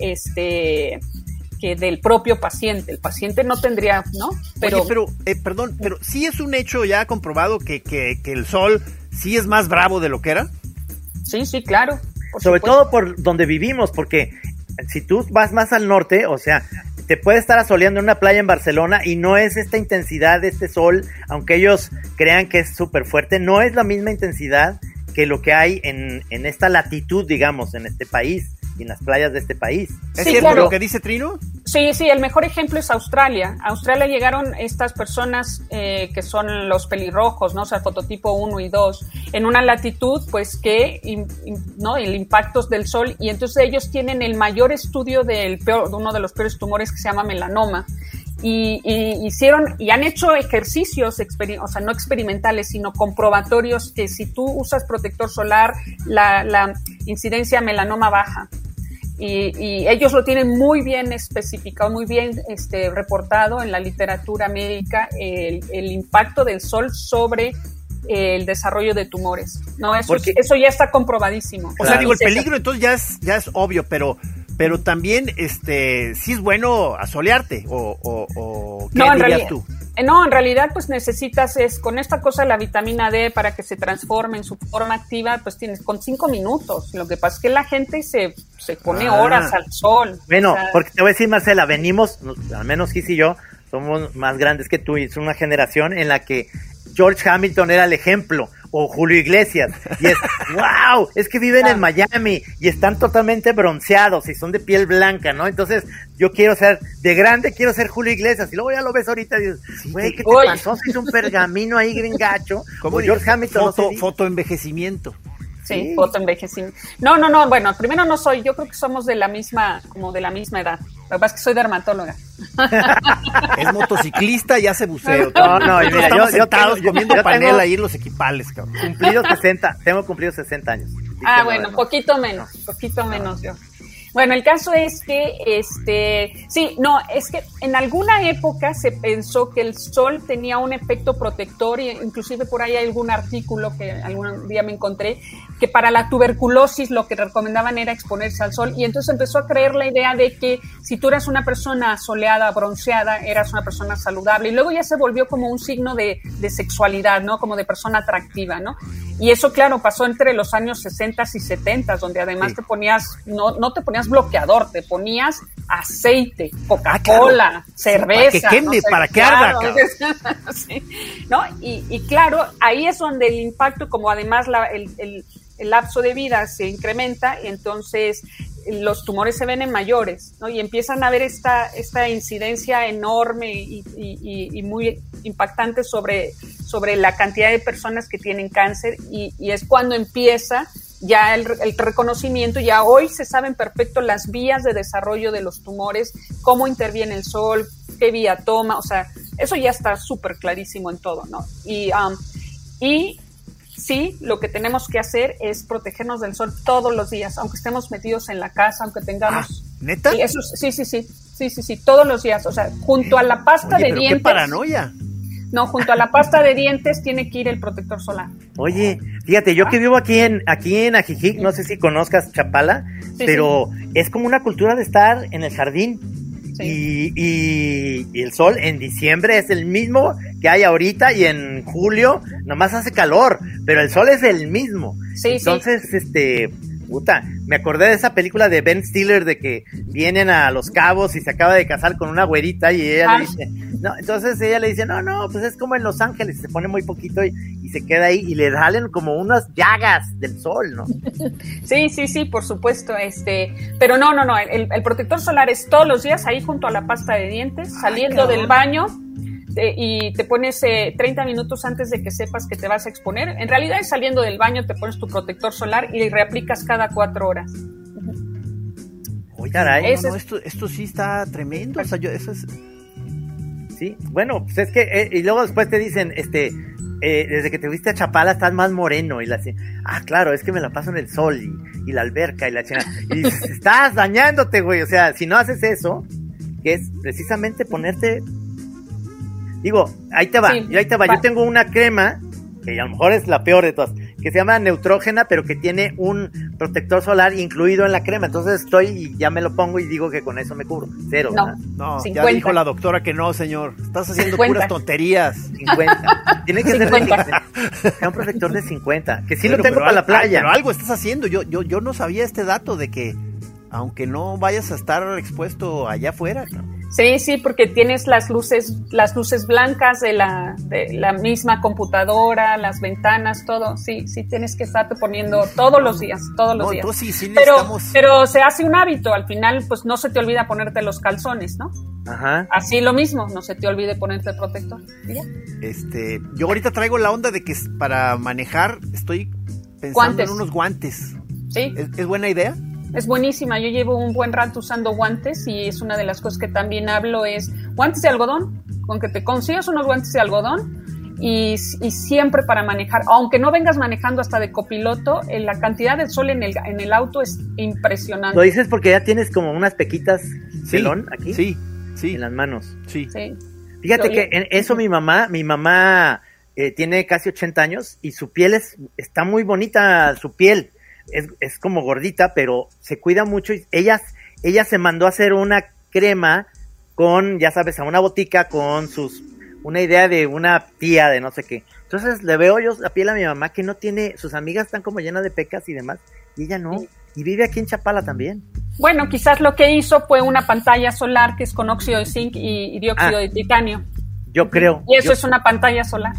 del propio paciente. El paciente no tendría, ¿no? Pero sí es un hecho ya comprobado que el sol sí es más bravo de lo que era. Sí, claro. Sobre todo por donde vivimos, porque si tú vas más al norte, o sea, te puedes estar asoleando en una playa en Barcelona y no es esta intensidad de este sol, aunque ellos crean que es súper fuerte, no es la misma intensidad que lo que hay en esta latitud, digamos, en este país y en las playas de este país. ¿Es cierto lo que dice Trino? Sí, el mejor ejemplo es Australia. A Australia llegaron estas personas que son los pelirrojos, ¿no? O sea, fototipo 1 y 2, en una latitud, pues, ¿no? El impacto del sol, y entonces ellos tienen el mayor estudio de uno de los peores tumores que se llama melanoma. Y hicieron y han hecho ejercicios, o sea, no experimentales, sino comprobatorios, que si tú usas protector solar, la incidencia de melanoma baja. Y ellos lo tienen muy bien especificado, muy bien reportado en la literatura médica, el impacto del sol sobre el desarrollo de tumores. No, eso ya está comprobadísimo. O sea, digo, el peligro entonces ya es obvio, pero también sí es bueno asolearte o ¿qué dirías tú? No, en realidad pues necesitas con esta cosa la vitamina D para que se transforme en su forma activa, pues tienes con 5 minutos. Lo que pasa es que la gente se pone horas al sol. Bueno, porque te voy a decir, Marcela, venimos, al menos Gis y yo, somos más grandes que tú, y es una generación en la que George Hamilton era el ejemplo. o Julio Iglesias. Y es, wow, es que viven en Miami y están totalmente bronceados y son de piel blanca, ¿no? Entonces, yo quiero ser, de grande quiero ser Julio Iglesias. Y luego ya lo ves ahorita y dices, güey, ¿qué te pasó? Se hizo un pergamino ahí bien gacho. Como George Hamilton. Fotoenvejecimiento. Sí, fotoenvejecimiento. No, bueno, primero no soy, yo creo que somos de la misma edad. Lo que pasa es que soy dermatóloga. Es motociclista y hace buceo. No, y mira, yo comiendo panela ahí en los equipales, cabrón. Tengo cumplido 60 años. Bueno, poquito menos yo. Bueno, el caso es que, es que en alguna época se pensó que el sol tenía un efecto protector, y inclusive por ahí hay algún artículo que algún día me encontré, que para la tuberculosis lo que recomendaban era exponerse al sol, y entonces empezó a creer la idea de que si tú eras una persona soleada, bronceada, eras una persona saludable, y luego ya se volvió como un signo de sexualidad, ¿no? Como de persona atractiva, ¿no? Y eso, claro, pasó entre los años 60 y 70, donde además te ponías, no te ponías bloqueador, te ponías aceite, Coca-Cola, cerveza. Para que queme, para que arda. Sí, ¿no? Y claro, ahí es donde el impacto, como además el lapso de vida se incrementa, y entonces los tumores se ven en mayores, ¿no? Y empiezan a ver esta incidencia enorme y muy impactante sobre la cantidad de personas que tienen cáncer, y es cuando empieza ya el reconocimiento. Ya hoy se saben perfecto las vías de desarrollo de los tumores, cómo interviene el sol, qué vía toma, o sea, eso ya está súper clarísimo en todo, ¿no? Y sí, lo que tenemos que hacer es protegernos del sol todos los días, aunque estemos metidos en la casa, aunque tengamos... ¿Neta? Sí, eso, sí, todos los días, o sea, junto a la pasta de dientes... ¡Qué paranoia! No, junto a la pasta de dientes tiene que ir el protector solar. Oye, fíjate, yo que vivo aquí en Ajijic, no sé si conozcas Chapala, pero es como una cultura de estar en el jardín. Sí. Y el sol en diciembre es el mismo que hay ahorita, y en julio nomás hace calor, pero el sol es el mismo. Sí, entonces, me acordé de esa película de Ben Stiller de que vienen a Los Cabos y se acaba de casar con una güerita, y ella le dice, entonces ella le dice, no, pues es como en Los Ángeles, se pone muy poquito y se queda ahí, y le salen como unas llagas del sol, ¿no? Sí, por supuesto, pero no, el protector solar es todos los días ahí junto a la pasta de dientes, saliendo del baño, y te pones 30 minutos antes de que sepas que te vas a exponer. En realidad es saliendo del baño, te pones tu protector solar y reaplicas cada 4 horas. Oye, caray. Esto sí está tremendo. O sea, eso es... Sí, bueno, pues es que, y luego después te dicen, desde que te fuiste a Chapala estás más moreno, y claro, es que me la paso en el sol y la alberca y la china, y estás dañándote, güey. O sea, si no haces eso, que es precisamente ponerte, digo, ahí te va. Yo tengo una crema que a lo mejor es la peor de todas, que se llama Neutrógena, pero que tiene un protector solar incluido en la crema. Entonces ya me lo pongo y digo que con eso me cubro. 0, ¿verdad? No, 50. Ya dijo la doctora que no, señor. Estás haciendo 50. Puras tonterías. 50. Tiene que ser un protector de 50, que sí lo tengo para la playa. Pero algo estás haciendo. Yo no sabía este dato de que, aunque no vayas a estar expuesto allá afuera, ¿no? Sí, porque tienes las luces blancas de la misma computadora, las ventanas, todo. Sí, tienes que estarte poniendo todos los días. Entonces sí necesitamos... Pero se hace un hábito, al final pues no se te olvida ponerte los calzones, ¿no? Ajá. Así lo mismo, no se te olvide ponerte el protector. ¿Y ya? Yo ahorita traigo la onda de que para manejar estoy pensando en unos guantes. Sí. ¿Es buena idea? Es buenísima, yo llevo un buen rato usando guantes, y es una de las cosas que también hablo, es guantes de algodón, con que te consigas unos guantes de algodón, y siempre para manejar, aunque no vengas manejando hasta de copiloto, la cantidad de sol en el auto es impresionante. ¿Lo dices porque ya tienes como unas pequitas pelón aquí? Sí. En las manos. Sí. Fíjate que en eso mi mamá tiene casi 80 años, y su piel está muy bonita, su piel. Es como gordita, pero se cuida mucho, y ella se mandó a hacer una crema con, ya sabes, a una botica con una idea de una tía de no sé qué. Entonces le veo yo la piel a mi mamá, que no tiene, sus amigas están como llenas de pecas y demás, y ella no, y vive aquí en Chapala también. Bueno, quizás lo que hizo fue una pantalla solar que es con óxido de zinc y dióxido de titanio. Yo creo. Y eso es una pantalla solar.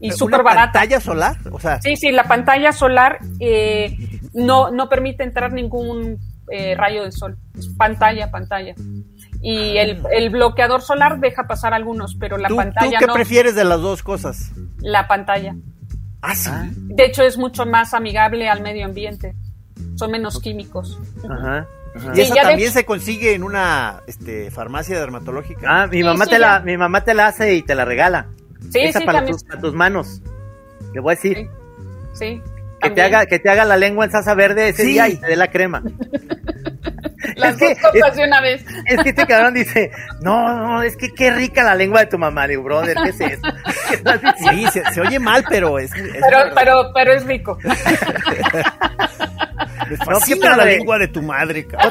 y súper barata. ¿Pantalla solar? O sea, Sí, la pantalla solar no permite entrar ningún rayo de sol. Es pantalla. Y el bloqueador solar deja pasar algunos, pero la pantalla ¿tú qué no. prefieres de las dos cosas? La pantalla. Ah, sí. De hecho, es mucho más amigable al medio ambiente. Son menos químicos. Ajá. Y esa ya de también hecho- se consigue en una farmacia dermatológica. Ah, mi mamá te la hace y te la regala. Sí, Esa sí, para también. tus manos. Le voy a decir Sí. que te haga la lengua en salsa verde ese Sí. día y te dé la crema. Las Es que- dos cosas de una vez. Es que este cabrón dice, no, es que qué rica la lengua de tu mamá. Le digo, brother, ¿qué es esto? ¿Qué estás diciendo? Sí, se oye mal, pero es Pero es rico. Me No, fascina qué la padre. lengua de tu madre, cabrón.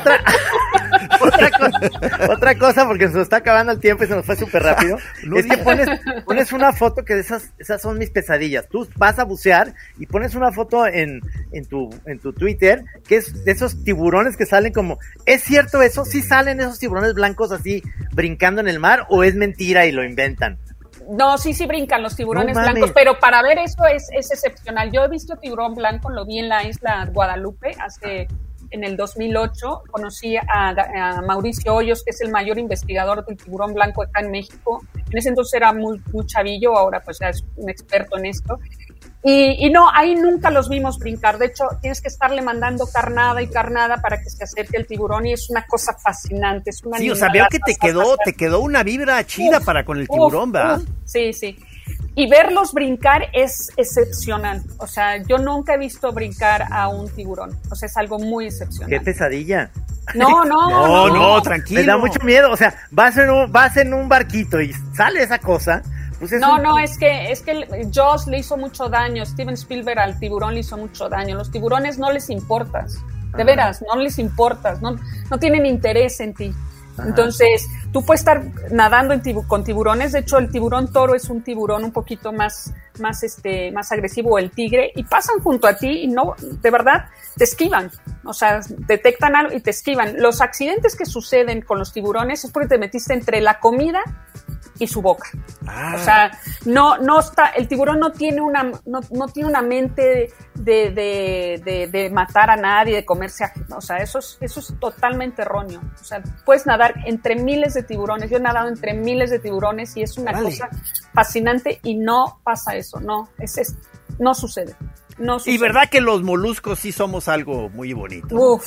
Otra cosa, porque se nos está acabando el tiempo y se nos fue súper rápido, No es que digas. pones una foto que esas son mis pesadillas. Tú vas a bucear y pones una foto en tu Twitter, que es de esos tiburones que salen como, ¿es cierto eso? ¿Sí salen esos tiburones blancos así brincando en el mar o es mentira y lo inventan? No, sí brincan los tiburones No mames. blancos, pero para ver eso es excepcional. Yo he visto tiburón blanco, lo vi en la isla Guadalupe en el 2008. Conocí a Mauricio Hoyos, que es el mayor investigador del tiburón blanco acá en México. En ese entonces era muy chavillo, ahora pues ya es un experto en esto. Y no, ahí nunca los vimos brincar. De hecho, tienes que estarle mandando carnada para que se acerque el tiburón y es una cosa fascinante. Es una Sí, o sea, veo que te animalaza. quedó una vibra chida para con el tiburón, ¿verdad? Sí. Y verlos brincar es excepcional. O sea, yo nunca he visto brincar a un tiburón. O sea, es algo muy excepcional. ¡Qué pesadilla! No, tranquilo. Me da mucho miedo, o sea, vas en un barquito y sale esa cosa, pues Es que Jaws le hizo mucho daño, Steven Spielberg al tiburón le hizo mucho daño. Los tiburones no les importas, de veras, no les importas, no tienen interés en ti. Ajá. Entonces, tú puedes estar nadando con tiburones. De hecho, el tiburón toro es un tiburón un poquito más agresivo, el tigre, y pasan junto a ti y no, de verdad, te esquivan. O sea, detectan algo y te esquivan. Los accidentes que suceden con los tiburones es porque te metiste entre la comida y su boca. O sea, no está, el tiburón no tiene una mente de matar a nadie, de comerse a, o sea, eso es totalmente erróneo. O sea, puedes nadar entre miles de tiburones. Yo he nadado entre miles de tiburones y es una cosa fascinante y no pasa eso, no sucede. No sucede. Y verdad que los moluscos sí somos algo muy bonito. Uf.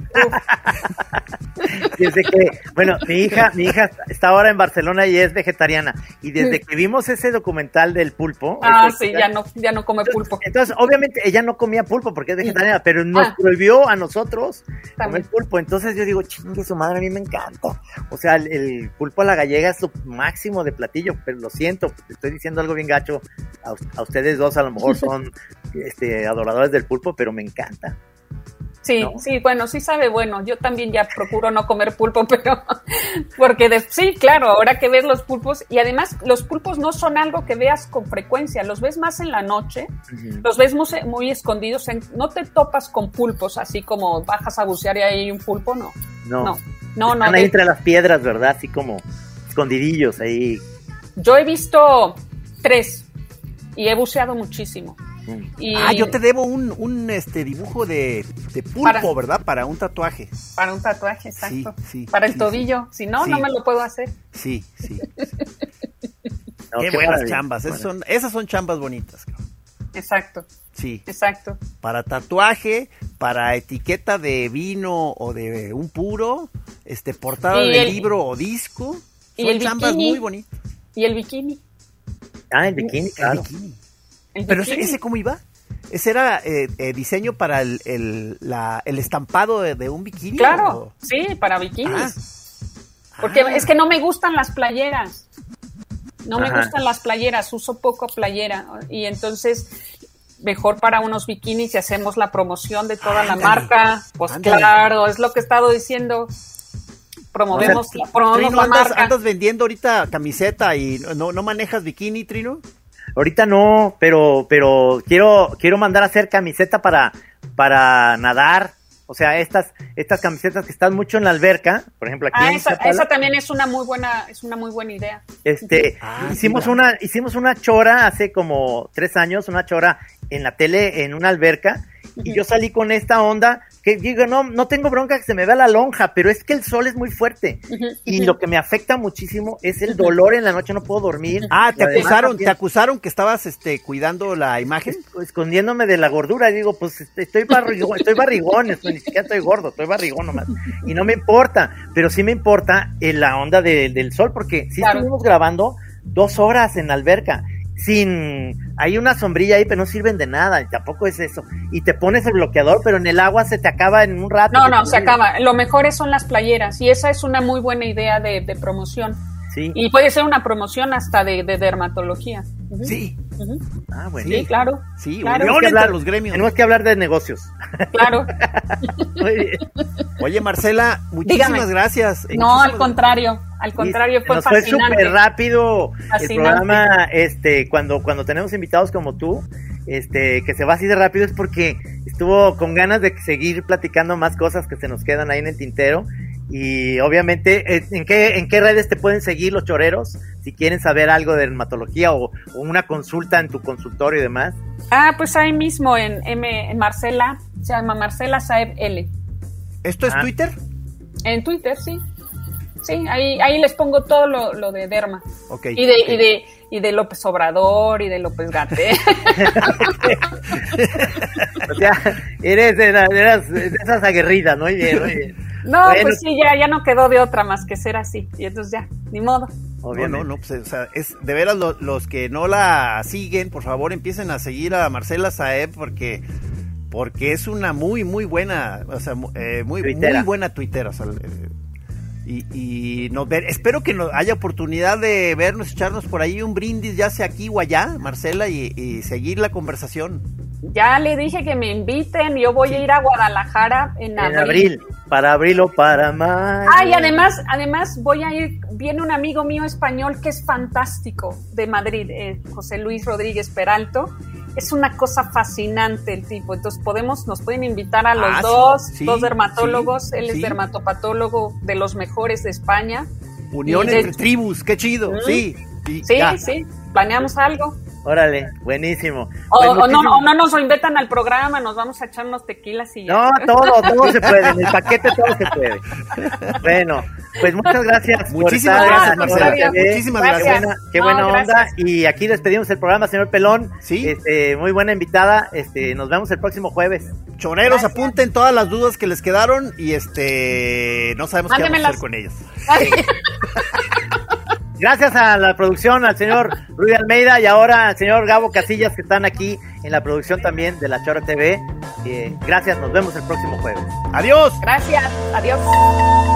Desde que, bueno, mi hija está ahora en Barcelona y es vegetariana. Y desde que vimos ese documental del pulpo. Sí, ya no come pulpo. Entonces, obviamente, ella no comía pulpo porque es vegetariana, pero nos prohibió a nosotros comer pulpo. Entonces yo digo, chingue su madre, a mí me encanta. O sea, el pulpo a la gallega es lo máximo de platillo, pero lo siento, estoy diciendo algo bien gacho. A ustedes dos a lo mejor son adoradores del pulpo, pero me encanta. Sí, ¿no? Sí, bueno, sí sabe bueno. Yo también ya procuro no comer pulpo, pero porque sí, claro, ahora que ves los pulpos, y además los pulpos no son algo que veas con frecuencia, los ves más en la noche, los ves muy escondidos, no te topas con pulpos así como bajas a bucear y hay un pulpo, no. Están ahí entre las piedras, ¿verdad? Así como escondidillos ahí. Yo he visto 3 y he buceado muchísimo. Yo te debo un dibujo de pulpo, ¿verdad? Para un tatuaje. Para un tatuaje, exacto. Sí, para el tobillo. Si no, no me lo puedo hacer. Sí. No, qué buenas chambas. Esas son chambas bonitas. Exacto. Sí. Exacto. Para tatuaje, para etiqueta de vino o de un puro, portada de libro o disco. Y son el chambas bikini, muy bonitas. Y el bikini. El bikini, claro. El bikini. Pero ese ¿cómo iba? Ese era diseño para el estampado de un bikini. Claro, sí, para bikinis. Porque es que no me gustan las playeras. No me gustan las playeras, uso poco playera. Y entonces, mejor para unos bikinis y hacemos la promoción de toda la marca. Pues claro, es lo que he estado diciendo. Promovemos la marca. ¿Andas vendiendo ahorita camiseta y no manejas bikini, Trino? Ahorita no, pero quiero mandar a hacer camiseta para nadar O sea, estas camisetas que están mucho en la alberca, por ejemplo aquí en Chapala. Esa también es una muy buena idea. Hicimos una chora hace como 3 años, una chora en la tele en una alberca, y yo salí con esta onda que digo, no tengo bronca que se me vea la lonja, pero es que el sol es muy fuerte y lo que me afecta muchísimo es el dolor en la noche, no puedo dormir. ¿Te acusaron que estabas cuidando la imagen? Escondiéndome de la gordura, y digo, pues estoy barrigón, ni siquiera estoy gordo, estoy barrigón nomás, y no me importa, pero sí me importa la onda del sol, porque sí estuvimos grabando 2 horas en la alberca, hay una sombrilla ahí, pero no sirven de nada, y tampoco es eso, y te pones el bloqueador, pero en el agua se te acaba en un rato. No, se acaba, lo mejor son las playeras, y esa es una muy buena idea de promoción. Sí. Y puede ser una promoción hasta de dermatología. Sí. Ah, bueno. Sí, claro. Sí, claro. Los gremios. Tenemos que hablar de negocios. Claro. Muy bien. Oye, Marcela, muchísimas gracias. No, al contrario, fue nos fascinante. Fue súper rápido el programa, cuando tenemos invitados como tú, que se va así de rápido, es porque estuvo con ganas de seguir platicando más cosas que se nos quedan ahí en el tintero. Y obviamente, ¿en qué redes te pueden seguir los choreros? Si quieren saber algo de dermatología o una consulta en tu consultorio y demás. Pues ahí mismo en Marcela, se llama Marcela Saeb L. ¿Esto es Twitter? En Twitter, sí. Sí, ahí les pongo todo lo de derma. Okay, y de López Obrador y de López Gatell. O sea, eres de esas aguerridas, ¿no? Muy bien. No, bueno, pues sí, ya no quedó de otra más que ser así. Y entonces ya, ni modo. No, pues, o sea, es de veras los que no la siguen, por favor, empiecen a seguir a Marcela Saeb porque es una muy, muy buena, o sea, muy buena tuitera, o sea, y espero que haya oportunidad de vernos, echarnos por ahí un brindis, ya sea aquí o allá, Marcela, y seguir la conversación. Ya le dije que me inviten, yo voy a ir a Guadalajara en abril. Para abril o para mayo. Y además voy a ir, viene un amigo mío español que es fantástico de Madrid, José Luis Rodríguez Peralto. Es una cosa fascinante el tipo, entonces nos pueden invitar a los dos dermatólogos, él es dermatopatólogo de los mejores de España. Unión entre tribus, qué chido, sí, planeamos algo. Órale, buenísimo. O no nos invitan al programa, nos vamos a echar unos tequilas y ya. No, todo se puede, en el paquete todo se puede. Bueno, pues muchas gracias. Muchísimas gracias, Marcela. Muchísimas gracias. Qué buena onda. Y aquí despedimos el programa, señor Pelón. Sí. Muy buena invitada. Nos vemos el próximo jueves. Choreros, apunten todas las dudas que les quedaron y no sabemos qué vamos a hacer con ellas. Gracias a la producción, al señor Rudy Almeida y ahora al señor Gabo Casillas, que están aquí en la producción también de La Chora TV. Gracias, nos vemos el próximo jueves. Adiós. Gracias, adiós.